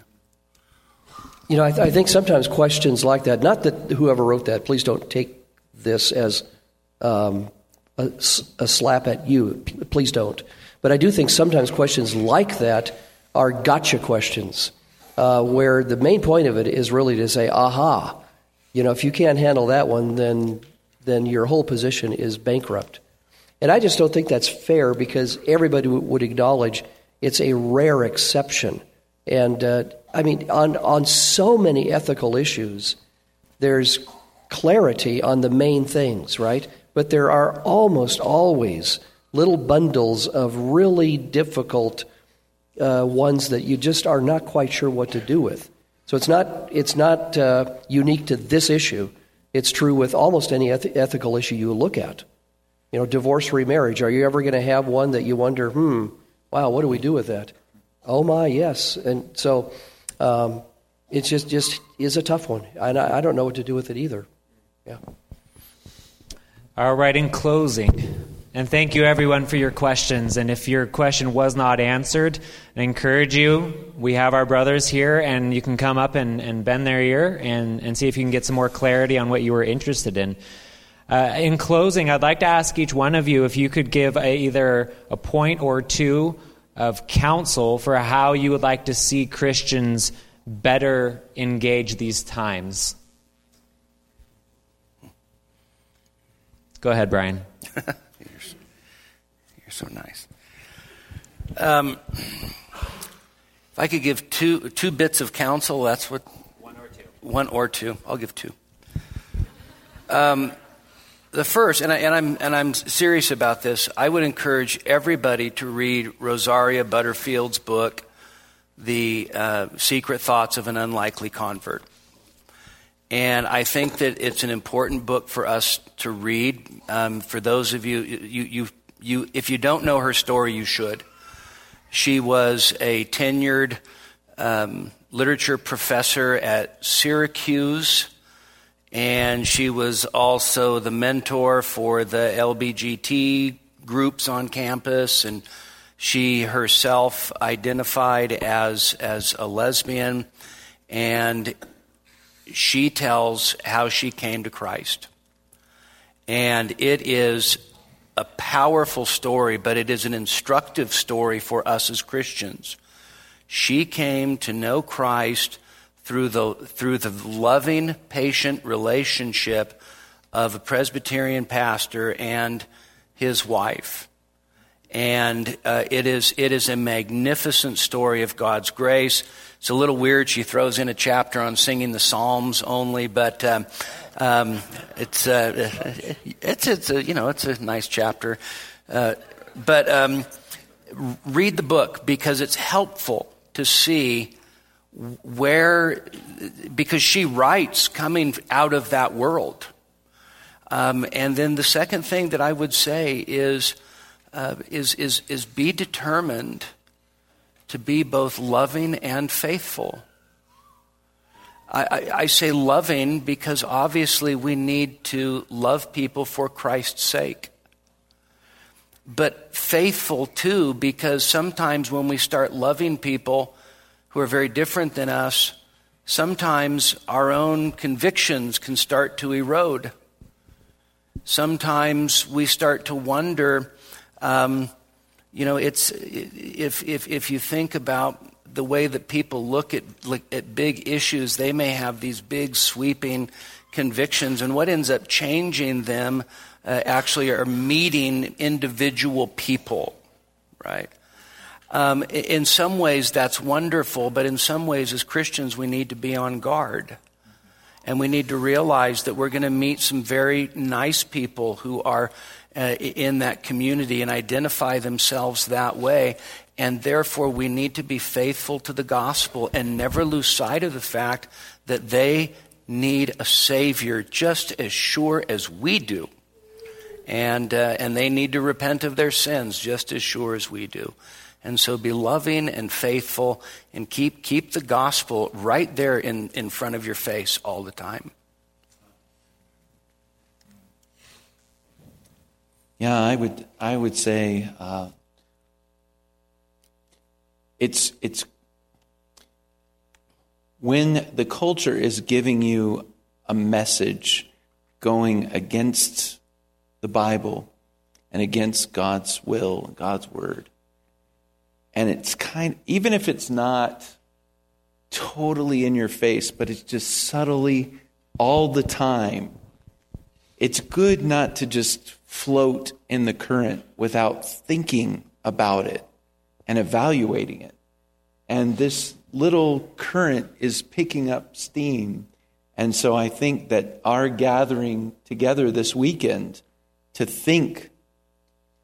I think sometimes questions like that, not that whoever wrote that, please don't take this as a slap at you. Please don't. But I do think sometimes questions like that are gotcha questions, where the main point of it is really to say, aha, if you can't handle that one, then your whole position is bankrupt. And I just don't think that's fair, because everybody would acknowledge it's a rare exception. And, on so many ethical issues, there's clarity on the main things, right? But there are almost always little bundles of really difficult ones that you just are not quite sure what to do with. So it's not unique to this issue. It's true with almost any ethical issue you look at. You know, divorce, remarriage. Are you ever going to have one that you wonder, wow, what do we do with that? Oh my, yes. And so it just is a tough one. And I don't know what to do with it either. Yeah. All right, in closing, and thank you everyone for your questions. And if your question was not answered, I encourage you, we have our brothers here, and you can come up and bend their ear and see if you can get some more clarity on what you were interested in. In closing, I'd like to ask each one of you if you could give either a point or two of counsel for how you would like to see Christians better engage these times. Go ahead, Brian. You're so nice. If I could give two bits of counsel, that's what... One or two. I'll give two. The first, and I'm serious about this, I would encourage everybody to read Rosaria Butterfield's book, The Secret Thoughts of an Unlikely Convert. And I think that it's an important book for us to read. For those of you, if you don't know her story, you should. She was a tenured literature professor at Syracuse, and she was also the mentor for the LBGT groups on campus, and she herself identified as a lesbian, and she tells how she came to Christ. And it is a powerful story, but it is an instructive story for us as Christians. She came to know Christ through the loving, patient relationship of a Presbyterian pastor and his wife. And it is a magnificent story of God's grace. It's a little weird. She throws in a chapter on singing the Psalms only, but it's a nice chapter. But read the book because it's helpful to see because she writes coming out of that world. And then the second thing that I would say is be determined to be both loving and faithful. I say loving because obviously we need to love people for Christ's sake. But faithful too, because sometimes when we start loving people who are very different than us, sometimes our own convictions can start to erode. Sometimes we start to wonder, it's if you think about the way that people look at big issues, they may have these big sweeping convictions, and what ends up changing them actually are meeting individual people, right? In some ways that's wonderful, but in some ways as Christians we need to be on guard. And we need to realize that we're going to meet some very nice people who are in that community and identify themselves that way. And therefore we need to be faithful to the gospel and never lose sight of the fact that they need a Savior just as sure as we do. And they need to repent of their sins just as sure as we do. And so be loving and faithful and keep the gospel right there in front of your face all the time. Yeah, I would say it's when the culture is giving you a message going against the Bible and against God's will, God's word. And it's even if it's not totally in your face, but it's just subtly all the time, it's good not to just float in the current without thinking about it and evaluating it. And this little current is picking up steam. And so I think that our gathering together this weekend to think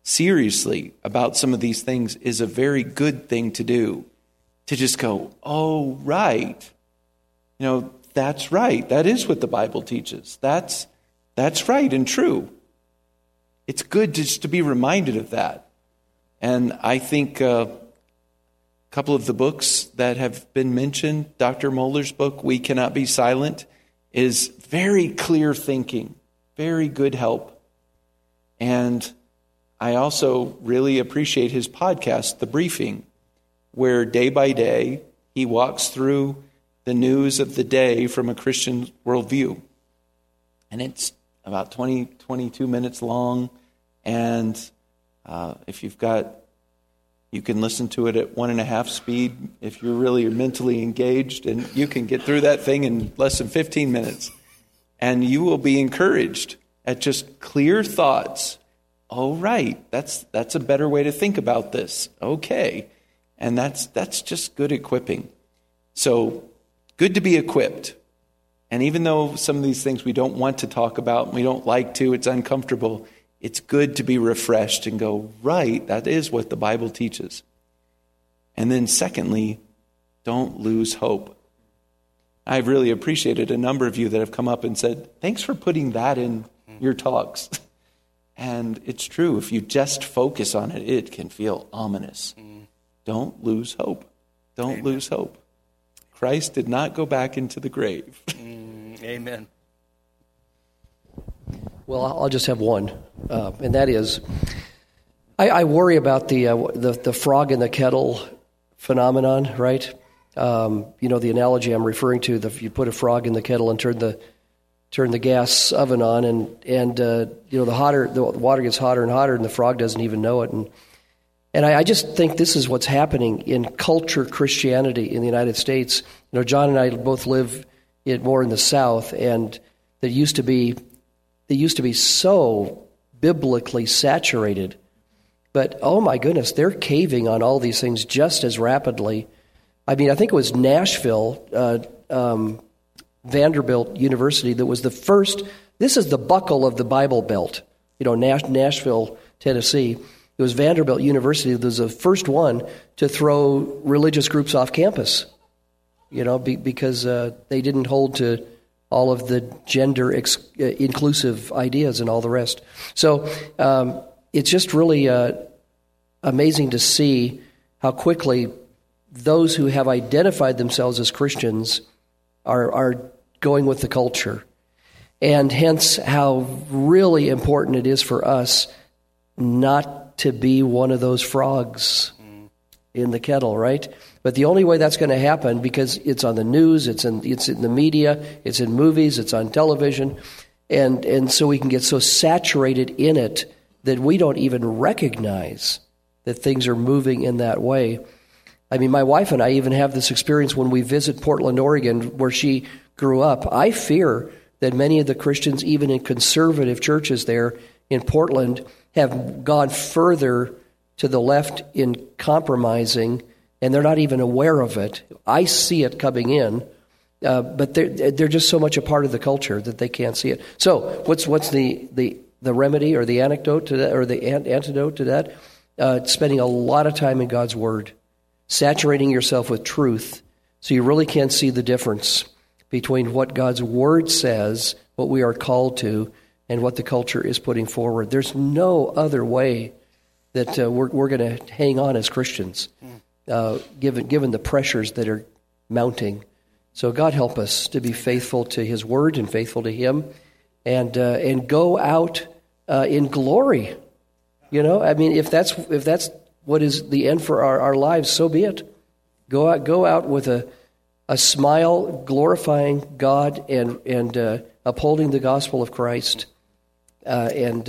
seriously about some of these things is a very good thing to do. To just go, oh, right. That's right. That is what the Bible teaches. That's right and true. It's good just to be reminded of that. And I think a couple of the books that have been mentioned, Dr. Mohler's book, We Cannot Be Silent, is very clear thinking, very good help. And I also really appreciate his podcast, The Briefing, where day by day he walks through the news of the day from a Christian worldview. And it's about 20, 22 minutes long. And if you've got, you can listen to it at 1.5 speed if you're really mentally engaged, and you can get through that thing in less than 15 minutes. And you will be encouraged at just clear thoughts. Oh, right, that's a better way to think about this. Okay. And that's just good equipping. So good to be equipped. And even though some of these things we don't want to talk about, and we don't like to, it's uncomfortable, it's good to be refreshed and go, right, that is what the Bible teaches. And then secondly, don't lose hope. I've really appreciated a number of you that have come up and said, thanks for putting that in your talks. And it's true, if you just focus on it, it can feel ominous. Don't lose hope. Don't lose hope. Christ did not go back into the grave. Amen. Well, I'll just have one, and that is, I worry about the frog in the kettle phenomenon, right? The analogy I'm referring to, you put a frog in the kettle and turn the gas oven on, and the water gets hotter and hotter, and the frog doesn't even know it. And I just think this is what's happening in culture Christianity in the United States. John and I both live more in the South, and they used to be so biblically saturated. But, oh my goodness, they're caving on all these things just as rapidly. I mean, I think it was Nashville, Vanderbilt University that was the first. This is the buckle of the Bible Belt, Nashville, Tennessee. It was Vanderbilt University that was the first one to throw religious groups off campus, because they didn't hold to all of the gender inclusive ideas and all the rest. So it's just really amazing to see how quickly those who have identified themselves as Christians are going with the culture. And hence how really important it is for us not to be one of those frogs in the kettle, right? But the only way that's going to happen, because it's on the news, it's in the media, it's in movies, it's on television, and so we can get so saturated in it that we don't even recognize that things are moving in that way. I mean, my wife and I even have this experience when we visit Portland, Oregon, where she grew up. I fear that many of the Christians, even in conservative churches there in Portland, have gone further to the left in compromising, and they're not even aware of it. I see it coming in, but they're just so much a part of the culture that they can't see it. So what's the remedy or the anecdote to that, or the antidote to that? Spending a lot of time in God's Word, saturating yourself with truth, so you really can't see the difference between what God's Word says, what we are called to, and what the culture is putting forward. There's no other way that we're going to hang on as Christians, given the pressures that are mounting. So God help us to be faithful to His Word and faithful to Him, and go out in glory. I mean, if that's what is the end for our lives, so be it. Go out with a smile, glorifying God and upholding the gospel of Christ. And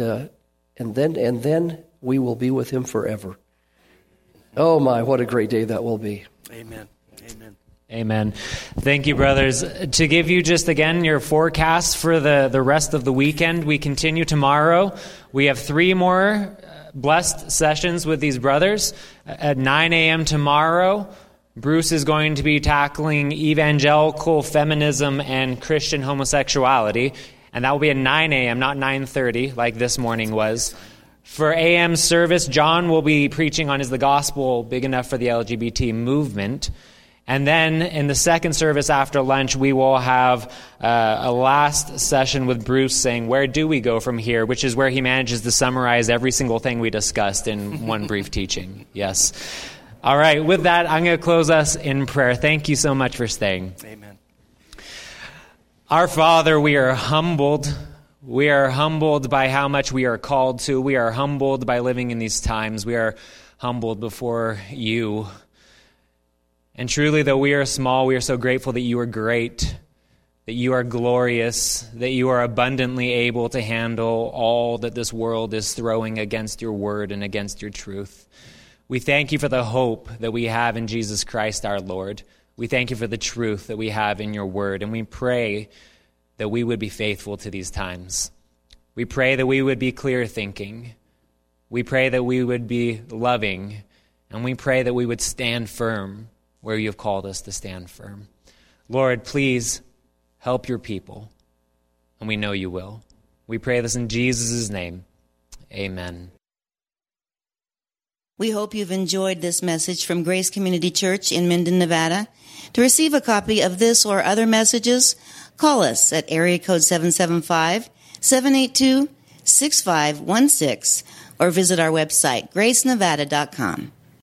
then we will be with Him forever. Oh my, what a great day that will be. Amen. Amen. Amen. Thank you, brothers. To give you just again your forecast for the rest of the weekend, we continue tomorrow. We have 3 more blessed sessions with these brothers. At 9 a.m. tomorrow, Bruce is going to be tackling evangelical feminism and Christian homosexuality. And that will be at 9 a.m., not 9:30, like this morning was. For AM service, John will be preaching on Is the Gospel Big Enough for the LGBT Movement? And then in the second service after lunch, we will have a last session with Bruce saying, where do we go from here? Which is where he manages to summarize every single thing we discussed in one brief teaching. Yes. All right, with that, I'm going to close us in prayer. Thank you so much for staying. Amen. Our Father, we are humbled. We are humbled by how much we are called to. We are humbled by living in these times. We are humbled before you. And truly, though we are small, we are so grateful that you are great, that you are glorious, that you are abundantly able to handle all that this world is throwing against your word and against your truth. We thank you for the hope that we have in Jesus Christ our Lord. We thank you for the truth that we have in your word, and we pray that we would be faithful to these times. We pray that we would be clear thinking. We pray that we would be loving, and we pray that we would stand firm where you have called us to stand firm. Lord, please help your people, and we know you will. We pray this in Jesus' name. Amen. We hope you've enjoyed this message from Grace Community Church in Minden, Nevada. To receive a copy of this or other messages, call us at area code 775-782-6516 or visit our website, gracenevada.com.